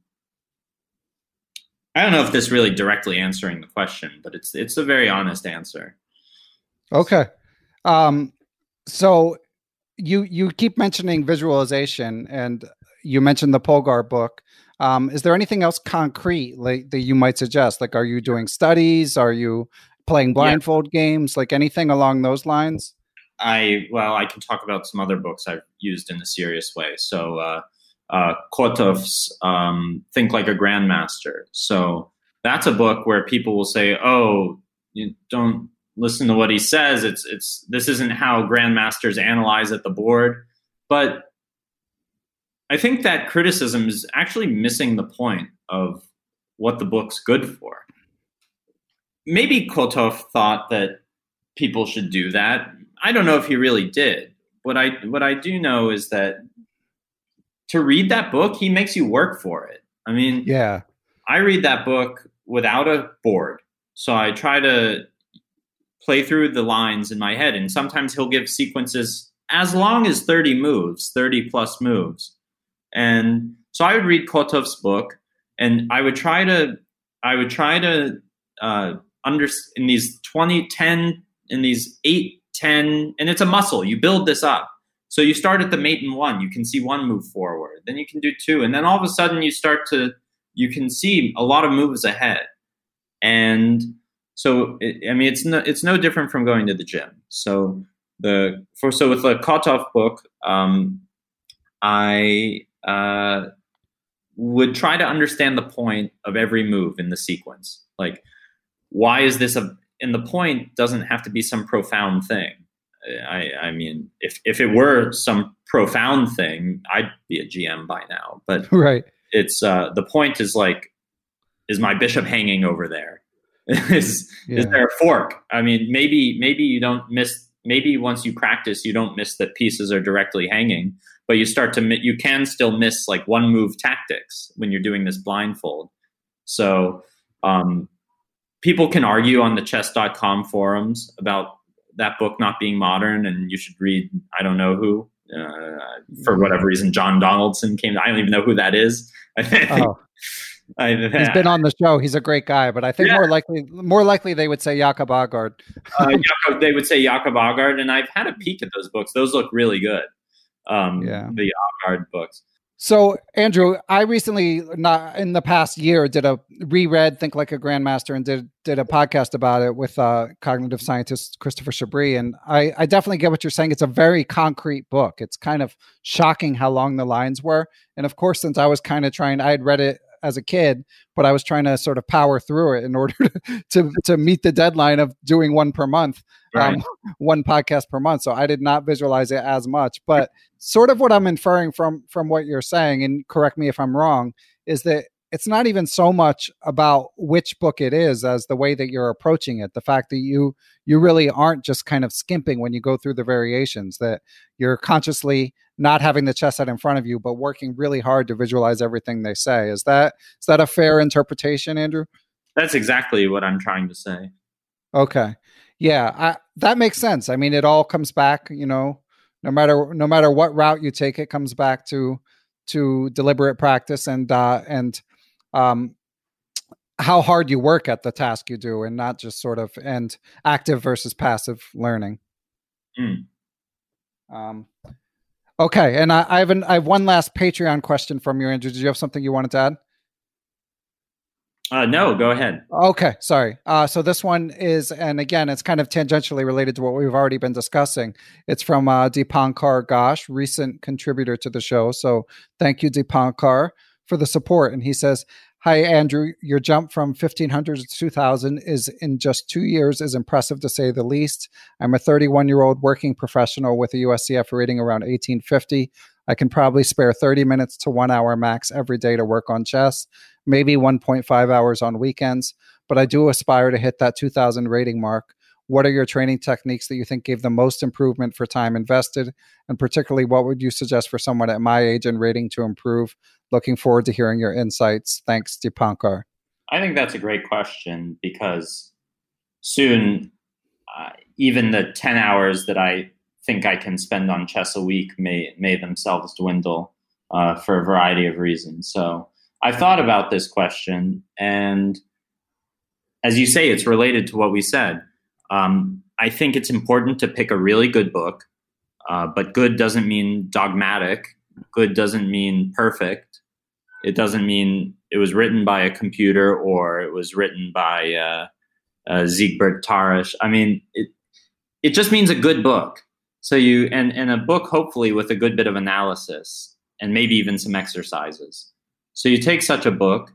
Speaker 2: I don't know if this really directly answering the question, but it's it's a very honest answer.
Speaker 1: Okay. Um, so you you keep mentioning visualization, and you mentioned the Polgar book. Um, is there anything else concrete like that you might suggest? Like, are you doing studies? Are you playing blindfold yeah. games? Like anything along those lines?
Speaker 2: I well, I can talk about some other books I've used in a serious way. So, uh, uh, Kotov's um, "Think Like a Grandmaster." So that's a book where people will say, "Oh, you don't listen to what he says. It's it's this isn't how grandmasters analyze at the board." But I think that criticism is actually missing the point of what the book's good for. Maybe Kotov thought that people should do that. I don't know if he really did. What I what I do know is that to read that book, he makes you work for it. I mean,
Speaker 1: yeah,
Speaker 2: I read that book without a board. So I try to play through the lines in my head. And sometimes he'll give sequences as long as thirty moves, thirty plus moves. And so I would read Kotov's book, and I would try to, I would try to uh, under in these twenty, ten, in these eight, ten, and it's a muscle. You build this up. So you start at the maiden one. You can see one move forward. Then you can do two. And then all of a sudden you start to, you can see a lot of moves ahead. And so, it, I mean, it's no, it's no different from going to the gym. So the, for, so with the Kotov book, um, I uh, would try to understand the point of every move in the sequence. Like, why is this a, and the point doesn't have to be some profound thing. I, I mean, if, if it were some profound thing, I'd be a G M by now. But
Speaker 1: right.
Speaker 2: it's uh, the point is like, is my bishop hanging over there? is yeah. is there a fork? I mean, maybe maybe you don't miss. Maybe once you practice, you don't miss that pieces are directly hanging, but you start to you can still miss like one move tactics when you're doing this blindfold. So um, people can argue on the chess dot com forums about that book not being modern, and you should read I don't know who uh, for whatever reason John Donaldson came. I don't even know who that is. I think,
Speaker 1: oh. I, He's been on the show. He's a great guy, but I think yeah. more likely, more likely they would say Jakob Aagaard.
Speaker 2: uh, Jakob, they would say Jakob Aagaard, and I've had a peek at those books. Those look really good. Um, yeah, the Aagaard books.
Speaker 1: So, Andrew, I recently, not in the past year, did a reread Think Like a Grandmaster and did did a podcast about it with uh, cognitive scientist Christopher Chabris. And I, I definitely get what you're saying. It's a very concrete book. It's kind of shocking how long the lines were. And of course, since I was kind of trying, I had read it as a kid, but I was trying to sort of power through it in order to to, to meet the deadline of doing one per month, right. um, one podcast per month. So I did not visualize it as much, but sort of what I'm inferring from from what you're saying, and correct me if I'm wrong, is that it's not even so much about which book it is as the way that you're approaching it. The fact that you you really aren't just kind of skimping when you go through the variations, that you're consciously not having the chess set in front of you, but working really hard to visualize everything they say. Is that is that a fair interpretation, Andrew?
Speaker 2: That's exactly what I'm trying to say.
Speaker 1: Okay. Yeah, I, that makes sense. I mean, it all comes back, you know, no matter no matter what route you take, it comes back to to deliberate practice and uh, and um, how hard you work at the task you do, and not just sort of and active versus passive learning.
Speaker 2: Mm.
Speaker 1: Um, okay, and I, I have an, I have one last Patreon question from you, Andrew. Did you have something you wanted to add?
Speaker 2: Uh, no, go ahead.
Speaker 1: Okay, sorry. Uh, so this one is, and again, it's kind of tangentially related to what we've already been discussing. It's from uh, Deepankar Ghosh, recent contributor to the show. So thank you, Deepankar, for the support. And he says, "Hi, Andrew. Your jump from fifteen hundred to two thousand is in just two years is impressive to say the least. I'm a thirty-one-year-old working professional with a U S C F rating around eighteen fifty. I can probably spare thirty minutes to one hour max every day to work on chess, maybe one point five hours on weekends, but I do aspire to hit that two thousand rating mark. What are your training techniques that you think gave the most improvement for time invested? And particularly, what would you suggest for someone at my age and rating to improve? Looking forward to hearing your insights. Thanks, Deepankar."
Speaker 2: I think that's a great question, because soon, uh, even the ten hours that I think I can spend on chess a week may may themselves dwindle uh, for a variety of reasons. So I've thought about this question, and as you say, it's related to what we said. Um, I think it's important to pick a really good book, uh, but good doesn't mean dogmatic. Good doesn't mean perfect. It doesn't mean it was written by a computer or it was written by uh, uh, Siegbert Tarisch. I mean, it it just means a good book. So you and, and a book, hopefully, with a good bit of analysis and maybe even some exercises. So you take such a book,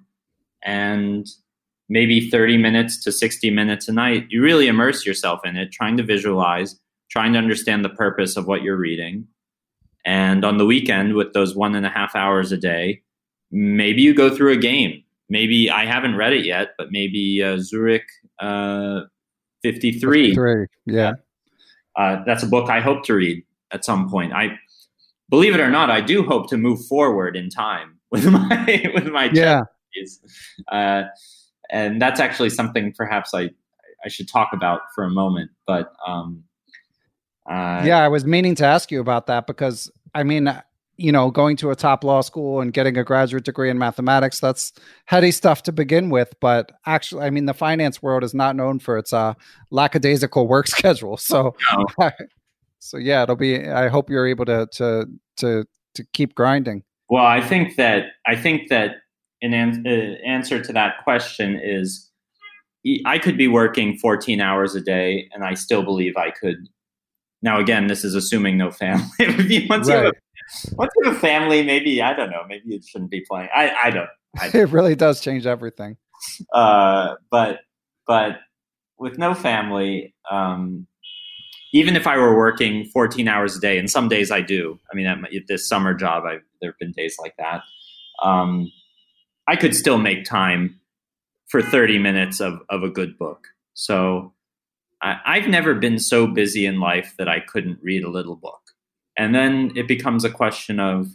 Speaker 2: and maybe thirty minutes to sixty minutes a night, you really immerse yourself in it, trying to visualize, trying to understand the purpose of what you're reading. And on the weekend, with those one and a half hours a day, maybe you go through a game. Maybe I haven't read it yet, but maybe uh, Zurich uh, fifty-three.
Speaker 1: fifty-three, yeah.
Speaker 2: Uh, that's a book I hope to read at some point. I believe it or not, I do hope to move forward in time with my with my
Speaker 1: yeah.
Speaker 2: chess. Uh, and that's actually something perhaps I I should talk about for a moment. But um, uh,
Speaker 1: yeah, I was meaning to ask you about that, because I mean, you know, going to a top law school and getting a graduate degree in mathematics, that's heady stuff to begin with. But actually, I mean, the finance world is not known for its uh, lackadaisical work schedule. So,
Speaker 2: no.
Speaker 1: so yeah, it'll be, I hope you're able to, to, to, to keep grinding.
Speaker 2: Well, I think that, I think that an an- uh, answer to that question is I could be working fourteen hours a day and I still believe I could. Now, again, this is assuming no family. Once
Speaker 1: right.
Speaker 2: you have a Once you have a family, maybe, I don't know, maybe it shouldn't be playing. I, I don't. I don't.
Speaker 1: It really does change everything.
Speaker 2: Uh, but but with no family, um, even if I were working fourteen hours a day, and some days I do. I mean, at, my, at this summer job, I, there have been days like that. Um, I could still make time for thirty minutes of, of a good book. So I, I've never been so busy in life that I couldn't read a little book. And then it becomes a question of,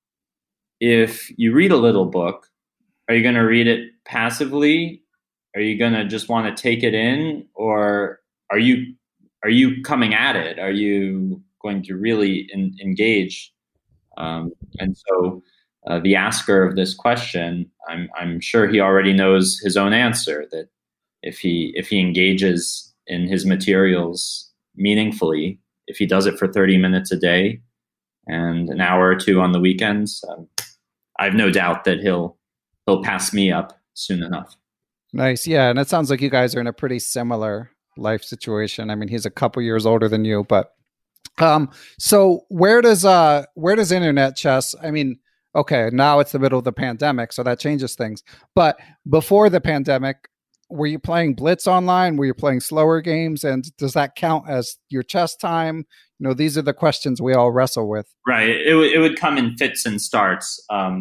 Speaker 2: if you read a little book, are you going to read it passively? Are you going to just want to take it in? Or are you are you coming at it? Are you going to really in, engage? Um, and so uh, the asker of this question, I'm, I'm sure he already knows his own answer, that if he if he engages in his materials meaningfully, if he does it for thirty minutes a day and an hour or two on the weekends, um, I have no doubt that he'll he'll pass me up soon enough.
Speaker 1: Nice. Yeah. And it sounds like you guys are in a pretty similar life situation. I mean, he's a couple years older than you, but um, so where does uh where does internet chess, I mean, okay, now it's the middle of the pandemic, so that changes things. But before the pandemic, were you playing Blitz online? Were you playing slower games? And does that count as your chess time? You know, these are the questions we all wrestle with.
Speaker 2: Right. It, w- it would come in fits and starts. Um,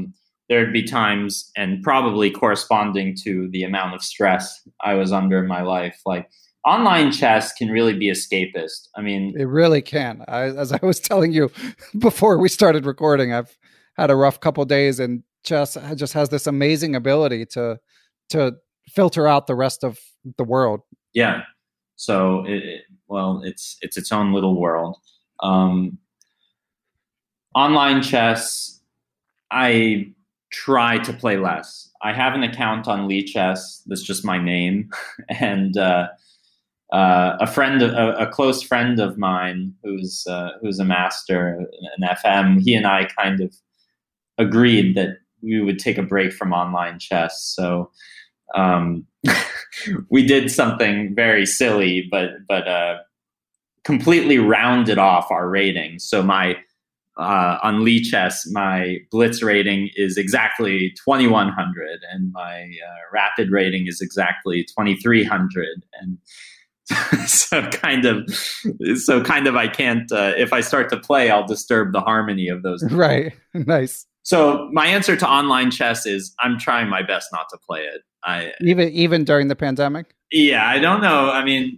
Speaker 2: there'd be times, and probably corresponding to the amount of stress I was under in my life, like online chess can really be escapist. I mean,
Speaker 1: it really can. I, as I was telling you before we started recording, I've had a rough couple days, and chess just has this amazing ability to to filter out the rest of the world.
Speaker 2: Yeah. So, it, it, well, it's it's its own little world. Um, online chess, I try to play less. I have an account on Lichess that's just my name, and uh, uh, a friend, a, a close friend of mine, who's uh, who's a master, an F M. He and I kind of agreed that we would take a break from online chess. So um, we did something very silly, but but uh, completely rounded off our ratings. So my Uh, on Lichess, my blitz rating is exactly twenty-one hundred, and my uh, rapid rating is exactly twenty-three hundred. And so kind of, so kind of, I can't. Uh, if I start to play, I'll disturb the harmony of those.
Speaker 1: Right. Nice.
Speaker 2: So my answer to online chess is I'm trying my best not to play it. I
Speaker 1: even even during the pandemic.
Speaker 2: Yeah, I don't know. I mean,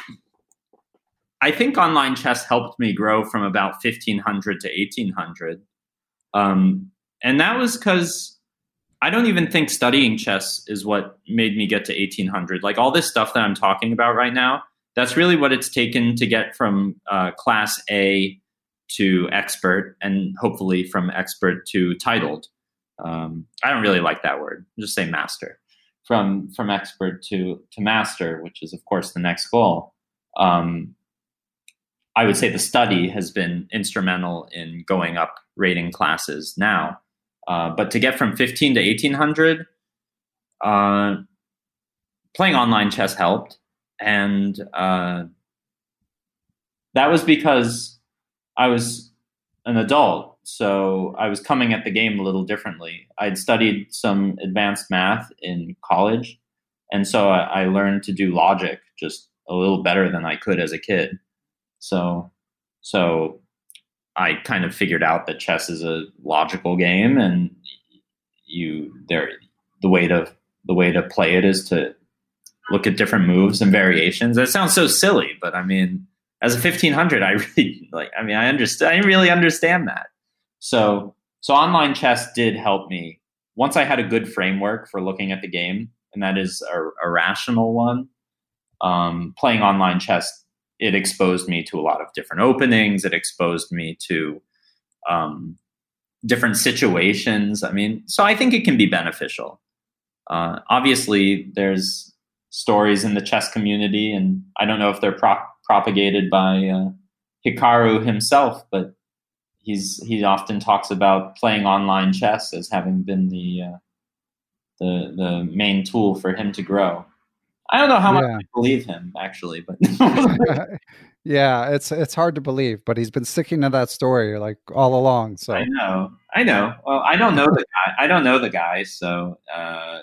Speaker 2: I think online chess helped me grow from about fifteen hundred to eighteen hundred. Um, and that was because I don't even think studying chess is what made me get to eighteen hundred. Like all this stuff that I'm talking about right now, that's really what it's taken to get from uh, class A to expert, and hopefully from expert to titled. Um, I don't really like that word. Just say master. From from expert to, to master, which is, of course, the next goal. Um, I would say the study has been instrumental in going up rating classes now. Uh, but to get from fifteen to eighteen hundred, uh, playing online chess helped. And uh, that was because I was an adult. So I was coming at the game a little differently. I'd studied some advanced math in college. And so I, I learned to do logic just a little better than I could as a kid. So, so I kind of figured out that chess is a logical game, and you there the way to the way to play it is to look at different moves and variations. That sounds so silly, but I mean, as a fifteen hundred, I really like. I mean, I understand. I really understand that. So, so online chess did help me once I had a good framework for looking at the game, and that is a, a rational one. Um, playing online chess, it exposed me to a lot of different openings. It exposed me to um, different situations. I mean, so I think it can be beneficial. Uh, obviously, there's stories in the chess community, and I don't know if they're pro- propagated by uh, Hikaru himself, but he's he often talks about playing online chess as having been the uh, the the main tool for him to grow. I don't know how yeah. much I believe him, actually, but
Speaker 1: yeah, it's it's hard to believe, but he's been sticking to that story like all along. So
Speaker 2: I know, I know. Well, I don't know the guy. I don't know the guy, so uh,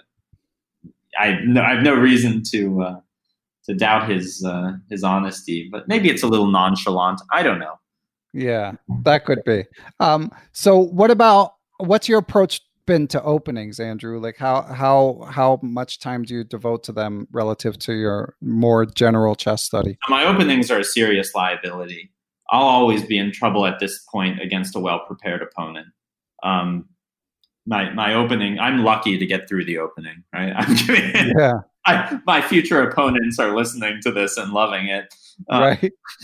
Speaker 2: I no, I have no reason to uh, to doubt his uh, his honesty. But maybe it's a little nonchalant. I don't know.
Speaker 1: Yeah, that could be. Um, so, what about what's your approach been to openings, Andrew? Like how how how much time do you devote to them relative to your more general chess study?
Speaker 2: My openings are a serious liability. I'll always be in trouble at this point against a well-prepared opponent. Um, my my opening, I'm lucky to get through the opening, right? I'm giving,
Speaker 1: yeah.
Speaker 2: I, my future opponents are listening to this and loving it.
Speaker 1: Um,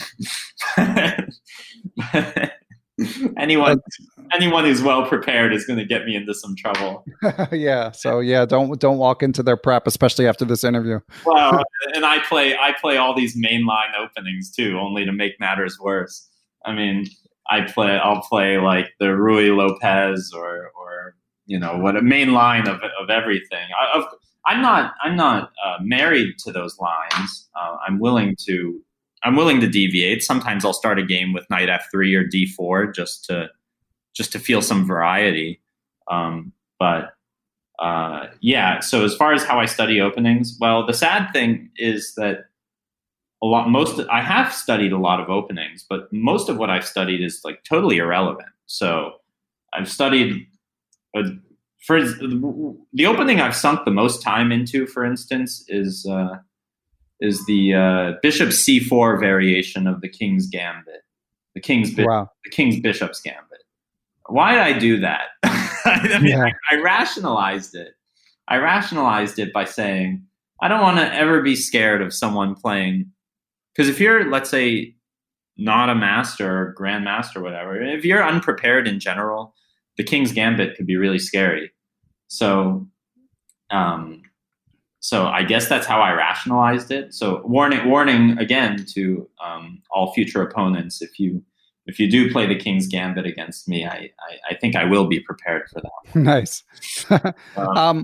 Speaker 2: right. anyone anyone who's well prepared is going to get me into some trouble.
Speaker 1: yeah. So yeah, don't don't walk into their prep, especially after this interview.
Speaker 2: Well, and I play I play all these mainline openings too, only to make matters worse. I mean, I play I'll play like the Rui Lopez or or you know what a main line of of everything. I, of, I'm not I'm not uh, married to those lines. Uh, I'm willing to. I'm willing to deviate. Sometimes I'll start a game with knight F three or D four just to just to feel some variety. Um, but uh, yeah, so as far as how I study openings, well, the sad thing is that a lot most I have studied a lot of openings, but most of what I've studied is like totally irrelevant. So I've studied a for the opening I've sunk the most time into, for instance, is uh, is the uh, bishop c four variation of the king's gambit, the king's bi-
Speaker 1: Wow.
Speaker 2: the king's bishop's gambit. Why did I do that? I mean, yeah. I, I rationalized it. I rationalized it by saying I don't want to ever be scared of someone playing, because if you're, let's say, not a master or grandmaster or whatever, if you're unprepared in general, the king's gambit could be really scary. So, um, so I guess that's how I rationalized it. So warning, warning again to um, all future opponents: if you if you do play the king's gambit against me, I I, I think I will be prepared for that.
Speaker 1: Nice. um, um,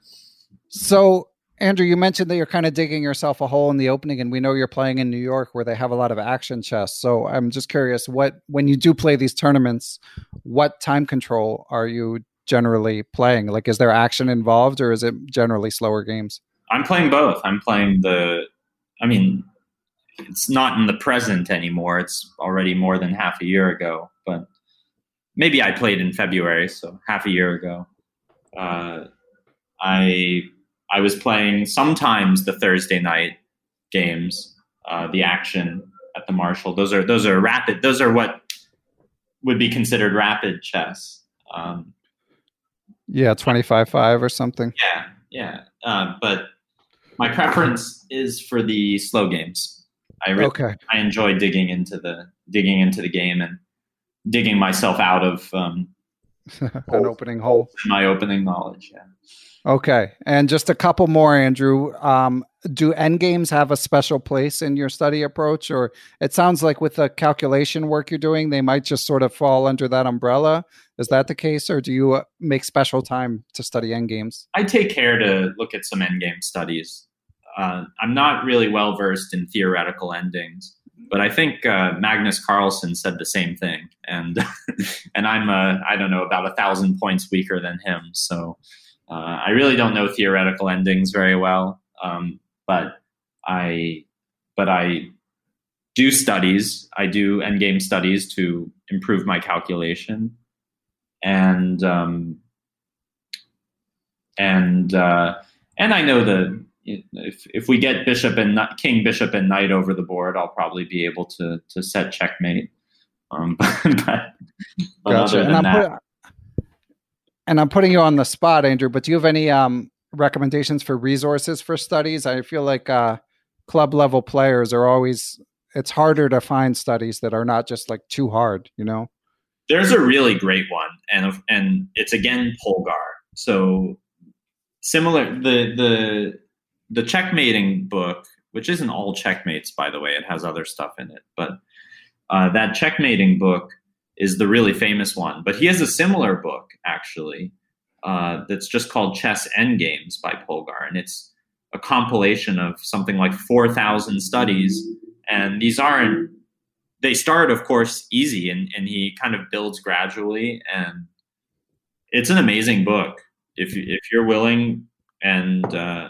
Speaker 1: so. Andrew, you mentioned that you're kind of digging yourself a hole in the opening, and we know you're playing in New York where they have a lot of action chess. So I'm just curious, what when you do play these tournaments, what time control are you generally playing? Like, is there action involved, or is it generally slower games?
Speaker 2: I'm playing both. I'm playing the, I mean, it's not in the present anymore. It's already more than half a year ago, but maybe I played in February, so half a year ago. Uh, I... I was playing sometimes the Thursday night games, uh, the action at the Marshall. Those are those are rapid. Those are what would be considered rapid chess. Um,
Speaker 1: yeah, twenty-five five or something.
Speaker 2: Yeah, yeah. Uh, but my preference is for the slow games. I really,
Speaker 1: okay.
Speaker 2: I enjoy digging into the digging into the game and digging myself out of um,
Speaker 1: an opening hole.
Speaker 2: My opening knowledge. Yeah.
Speaker 1: Okay. And just a couple more, Andrew. Um, do endgames have a special place in your study approach? Or it sounds like with the calculation work you're doing, they might just sort of fall under that umbrella. Is that the case? Or do you make special time to study endgames?
Speaker 2: I take care to look at some endgame studies. Uh, I'm not really well versed in theoretical endings, but I think uh, Magnus Carlsen said the same thing. And, and I'm, uh, I don't know, about a thousand points weaker than him. So Uh, I really don't know theoretical endings very well, um, but I but I do studies. I do endgame studies to improve my calculation, and um, and uh, and I know that if if we get bishop and king, bishop, and knight over the board, I'll probably be able to to set checkmate. Um, but, but
Speaker 1: gotcha.
Speaker 2: other than that.
Speaker 1: And I'm putting you on the spot, Andrew, but do you have any um, recommendations for resources for studies? I feel like uh, club level players are always, it's harder to find studies that are not just like too hard, you know?
Speaker 2: There's a really great one, and and it's again Polgar. So similar, the the the checkmating book, which isn't all checkmates, by the way, it has other stuff in it, but uh, that checkmating book is the really famous one. But he has a similar book, actually, uh, that's just called Chess Endgames by Polgar. And it's a compilation of something like four thousand studies. And these aren't, they start, of course, easy, and, and he kind of builds gradually. And it's an amazing book. If, if you're willing and uh,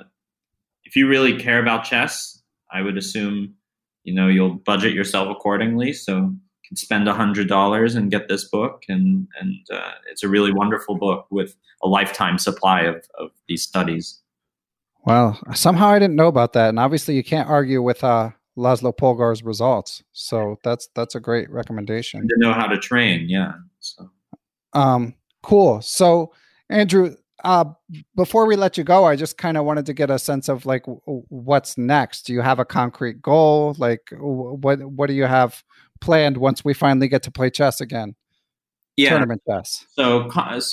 Speaker 2: if you really care about chess, I would assume, you know, you'll budget yourself accordingly. So can spend a hundred dollars and get this book, and and uh, it's a really wonderful book with a lifetime supply of, of these studies.
Speaker 1: Wow, somehow I didn't know about that, and obviously you can't argue with uh, Laszlo Polgar's results. So that's that's a great recommendation.
Speaker 2: To know how to train, yeah. So,
Speaker 1: um, cool. So, Andrew, uh, before we let you go, I just kind of wanted to get a sense of like w- what's next. Do you have a concrete goal? Like, w- what what do you have planned once we finally get to play chess again?
Speaker 2: Yeah.
Speaker 1: Tournament chess.
Speaker 2: So,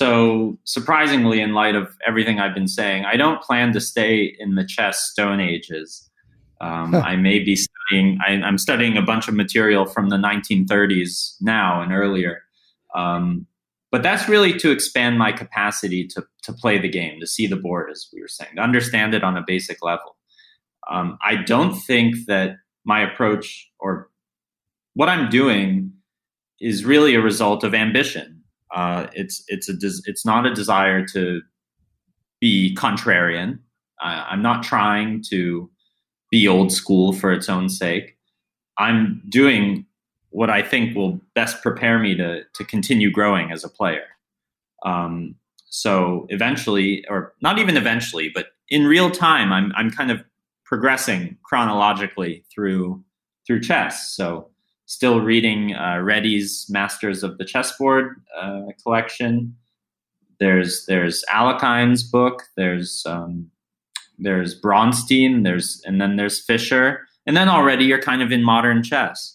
Speaker 2: so surprisingly, in light of everything I've been saying, I don't plan to stay in the chess Stone Ages. Um, I may be studying, I, I'm studying a bunch of material from the nineteen thirties now and earlier. Um, but that's really to expand my capacity to, to play the game, to see the board, as we were saying, to understand it on a basic level. Um, I don't think that my approach or what I'm doing is really a result of ambition. Uh, it's it's a des- it's not a desire to be contrarian. I, I'm not trying to be old school for its own sake. I'm doing what I think will best prepare me to to continue growing as a player. Um, So eventually, or not even eventually, but in real time, I'm I'm kind of progressing chronologically through through chess. So still reading uh, Reddy's Masters of the Chessboard uh, collection. There's there's Alekhine's book. There's um, there's Bronstein. There's and then there's Fischer. And then already you're kind of in modern chess.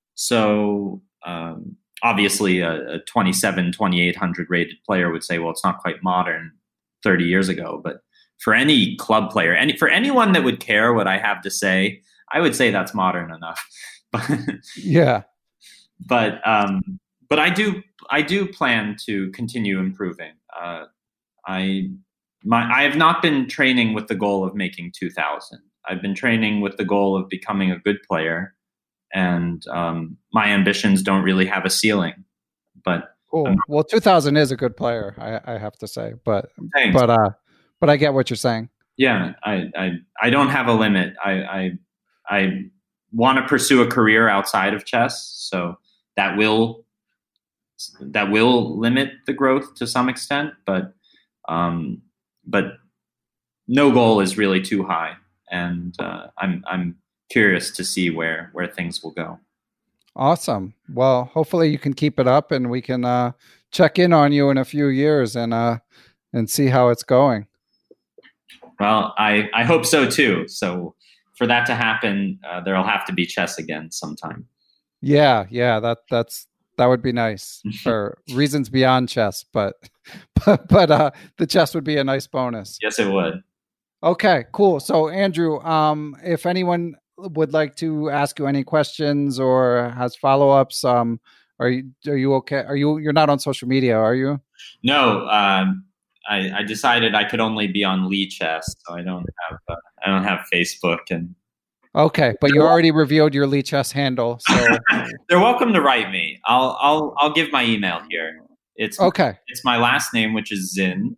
Speaker 2: So um, obviously a, a twenty-seven, twenty-eight hundred rated player would say, well, it's not quite modern thirty years ago. But for any club player, any for anyone that would care what I have to say, I would say that's modern enough.
Speaker 1: Yeah.
Speaker 2: But um, but I do I do plan to continue improving. Uh, I my I have not been training with the goal of making two thousand. I've been training with the goal of becoming a good player, and um, my ambitions don't really have a ceiling. But
Speaker 1: cool. Well, two thousand is a good player, I, I have to say. But
Speaker 2: thanks.
Speaker 1: but uh, but I get what you're saying.
Speaker 2: Yeah, I I, I don't have a limit. I I, I want to pursue a career outside of chess, so that will that will limit the growth to some extent. But um, but no goal is really too high. And uh, I'm I'm curious to see where where things will go.
Speaker 1: Awesome. Well, hopefully you can keep it up, and we can uh, check in on you in a few years and uh, and see how it's going.
Speaker 2: Well, I, I hope so too. So for that to happen, uh, there'll have to be chess again sometime.
Speaker 1: Yeah, yeah, that that's that would be nice for reasons beyond chess, but but but uh, the chess would be a nice bonus.
Speaker 2: Yes, it would.
Speaker 1: Okay, cool. So Andrew, um, if anyone would like to ask you any questions or has follow-ups, um, are you are you okay? Are you you're not on social media, are you?
Speaker 2: No, um, I, I decided I could only be on Lichess, so I don't have uh, I don't have Facebook. And
Speaker 1: okay, but you already revealed your Lichess handle, so
Speaker 2: they're welcome to write me. I'll I'll I'll give my email here. It's
Speaker 1: okay.
Speaker 2: It's my last name, which is Zin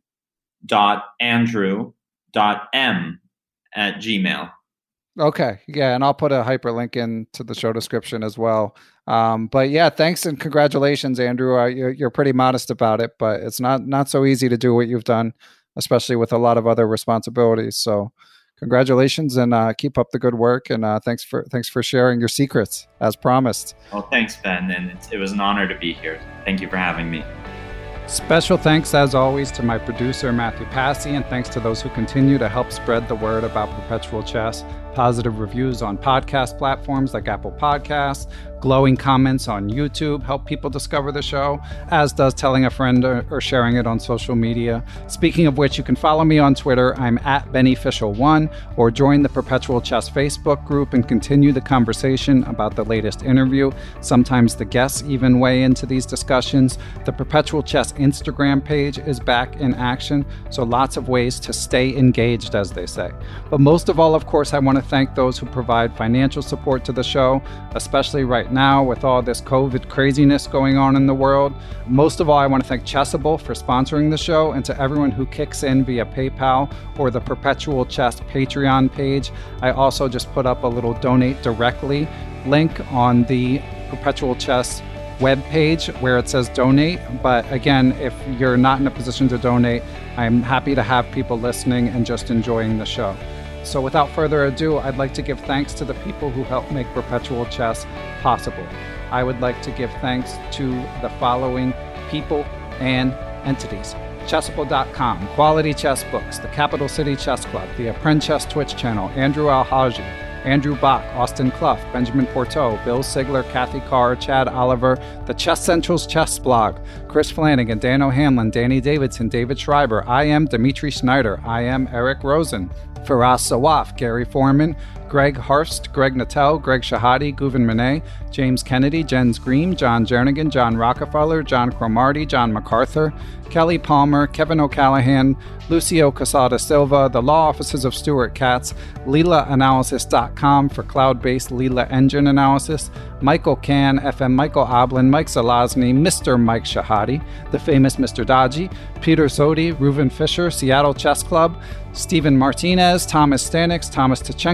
Speaker 2: dot Andrew. dot m at gmail.
Speaker 1: Okay. Yeah. And I'll put a hyperlink into the show description as well. Um, but yeah, thanks and congratulations, Andrew. Uh, you're, you're pretty modest about it, but it's not, not so easy to do what you've done, especially with a lot of other responsibilities. So congratulations and uh, keep up the good work. And uh, thanks for, thanks for sharing your secrets as promised.
Speaker 2: Well, thanks, Ben. And it's, it was an honor to be here. Thank you for having me.
Speaker 1: Special thanks, as always, to my producer, Matthew Passy, and thanks to those who continue to help spread the word about Perpetual Chess. Positive reviews on podcast platforms like Apple Podcasts, glowing comments on YouTube help people discover the show, as does telling a friend or, or sharing it on social media. Speaking of which, you can follow me on Twitter. I'm at Beneficial one, or join the Perpetual Chess Facebook group and continue the conversation about the latest interview. Sometimes the guests even weigh into these discussions. The Perpetual Chess Instagram page is back in action, so lots of ways to stay engaged, as they say. But most of all, of course, I want to thank those who provide financial support to the show, especially right now with all this COVID craziness going on in the world. Most of all, I want to thank Chessable for sponsoring the show, and to everyone who kicks in via PayPal or the Perpetual Chess Patreon page. I also just put up a little donate directly link on the Perpetual Chess webpage where it says donate. But again, if you're not in a position to donate, I'm happy to have people listening and just enjoying the show. So without further ado, I'd like to give thanks to the people who help make Perpetual Chess possible. I would like to give thanks to the following people and entities. Chessable dot com, Quality Chess Books, the Capital City Chess Club, the Apprentice Twitch channel, Andrew Al-Haji, Andrew Bach, Austin Clough, Benjamin Porteau, Bill Sigler, Kathy Carr, Chad Oliver, the Chess Central's Chess Blog, Chris Flanagan, Dan O'Hanlon, Danny Davidson, David Schreiber, I am Dimitri Schneider, I am Eric Rosen, Faraz Sawaf, Gary Foreman, Greg Harst, Greg Natel, Greg Shahadi, Guven Monet, James Kennedy, Jens Green, John Jernigan, John Rockefeller, John Cromarty, John MacArthur, Kelly Palmer, Kevin O'Callahan, Lucio Casada Silva, the law offices of Stuart Katz, Leela Analysis dot com for cloud-based Leela engine analysis, Michael Can, F M Michael Oblin, Mike Zelazny, Mister Mike Shahadi, the famous Mister Dodgy, Peter Sodi, Reuven Fisher, Seattle Chess Club, Stephen Martinez, Thomas Stanix, Thomas Tachenko, Todd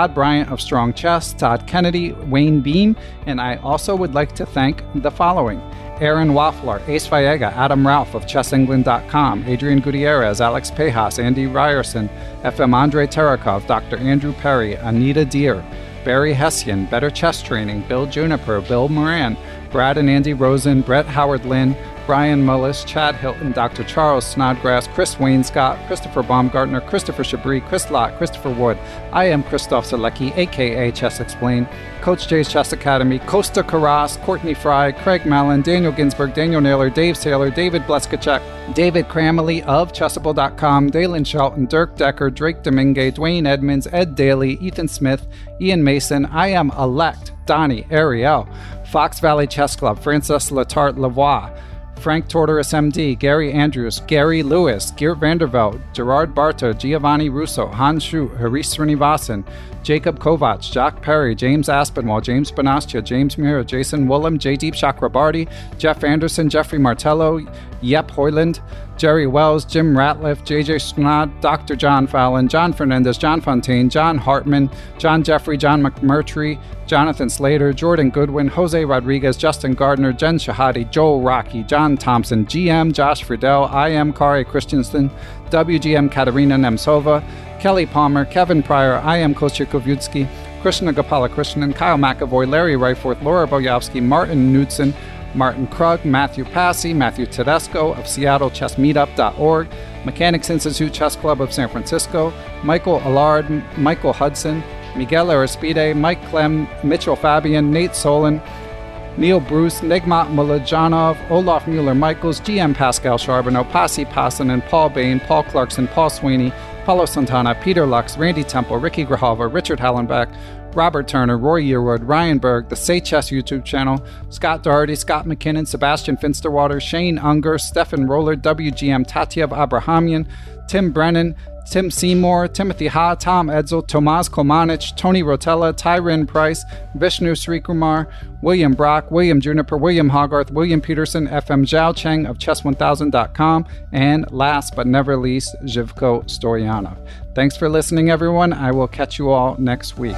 Speaker 1: Todd Bryant of Strong Chess, Todd Kennedy, Wayne Beam, and I also would like to thank the following: Aaron Waffler, Ace Vallega, Adam Ralph of chess england dot com, Adrian Gutierrez, Alex Pejas, Andy Ryerson, F M Andre Terakov, Doctor Andrew Perry, Anita Deer, Barry Hessian, Better Chess Training, Bill Juniper, Bill Moran, Brad and Andy Rosen, Brett Howard Lynn, Brian Mullis, Chad Hilton, Doctor Charles Snodgrass, Chris Wainscott, Christopher Baumgartner, Christopher Chabris, Chris Lott, Christopher Wood. I am Christoph Zalecki, a k a. Chess Explained, Coach Jay's Chess Academy, Costa Carras, Courtney Fry, Craig Mallon, Daniel Ginsberg, Daniel Naylor, Dave Taylor, David Bleskacek, David Cramley of Chessable dot com, Dalen Shelton, Dirk Decker, Drake Domingue, Dwayne Edmonds, Ed Daly, Ethan Smith, Ian Mason. I am Elect, Donnie, Ariel, Fox Valley Chess Club, Francis Letarte Lavoie, Frank Tortoris M D, Gary Andrews, Gary Lewis, Geert Vanderveld, Gerard Barta, Giovanni Russo, Hans Schut, Harish Srinivasan, Jacob Kovac, Jock Perry, James Aspinwall, James Bonastia, James Muir, Jason Woolham, J. Deep Chakrabarty, Jeff Anderson, Jeffrey Martello, Yep Hoyland, Jerry Wells, Jim Ratliff, J J Snod, Doctor John Fallon, John Fernandez, John Fontaine, John Hartman, John Jeffrey, John McMurtry, Jonathan Slater, Jordan Goodwin, Jose Rodriguez, Justin Gardner, Jen Shahadi, Joel Rocky, John Thompson, G M Josh Friedel, I M Kari Christensen, W G M Katerina Nemtsova, Kelly Palmer, Kevin Pryor, I am Kostya Kovutsky, Krishna Gopalakrishnan, Kyle McAvoy, Larry Ryforth, Laura Boyovsky, Martin Knudsen, Martin Krug, Matthew Passy, Matthew Tedesco of Seattle Chess Meetup dot org, Mechanics Institute Chess Club of San Francisco, Michael Allard, Michael Hudson, Miguel Arispide, Mike Clem, Mitchell Fabian, Nate Solon, Neil Bruce, Nigmat Mulajanov, Olaf Mueller-Michaels, G M Pascal Charbonneau, Pasi Passanen, Paul Bain, Paul Clarkson, Paul Sweeney, Paulo Santana, Peter Lux, Randy Temple, Ricky Grijalva, Richard Hallenbeck, Robert Turner, Roy Yearwood, Ryan Berg, the Say Chess YouTube channel, Scott Doherty, Scott McKinnon, Sebastian Finsterwater, Shane Unger, Stefan Roller, W G M Tatyev Abrahamian, Tim Brennan, Tim Seymour, Timothy Ha, Tom Edsel, Tomas Komanich, Tony Rotella, Tyrin Price, Vishnu Srikumar, William Brock, William Juniper, William Hogarth, William Peterson, F M Zhao Cheng of chess one thousand dot com, and last but never least, Zhivko Stoyanov. Thanks for listening, everyone. I will catch you all next week.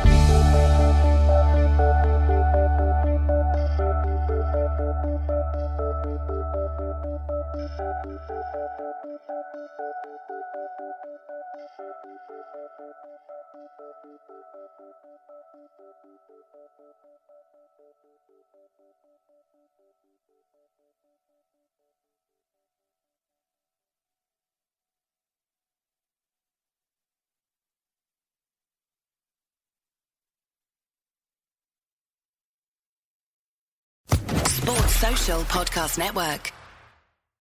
Speaker 3: Sports Social Podcast Network.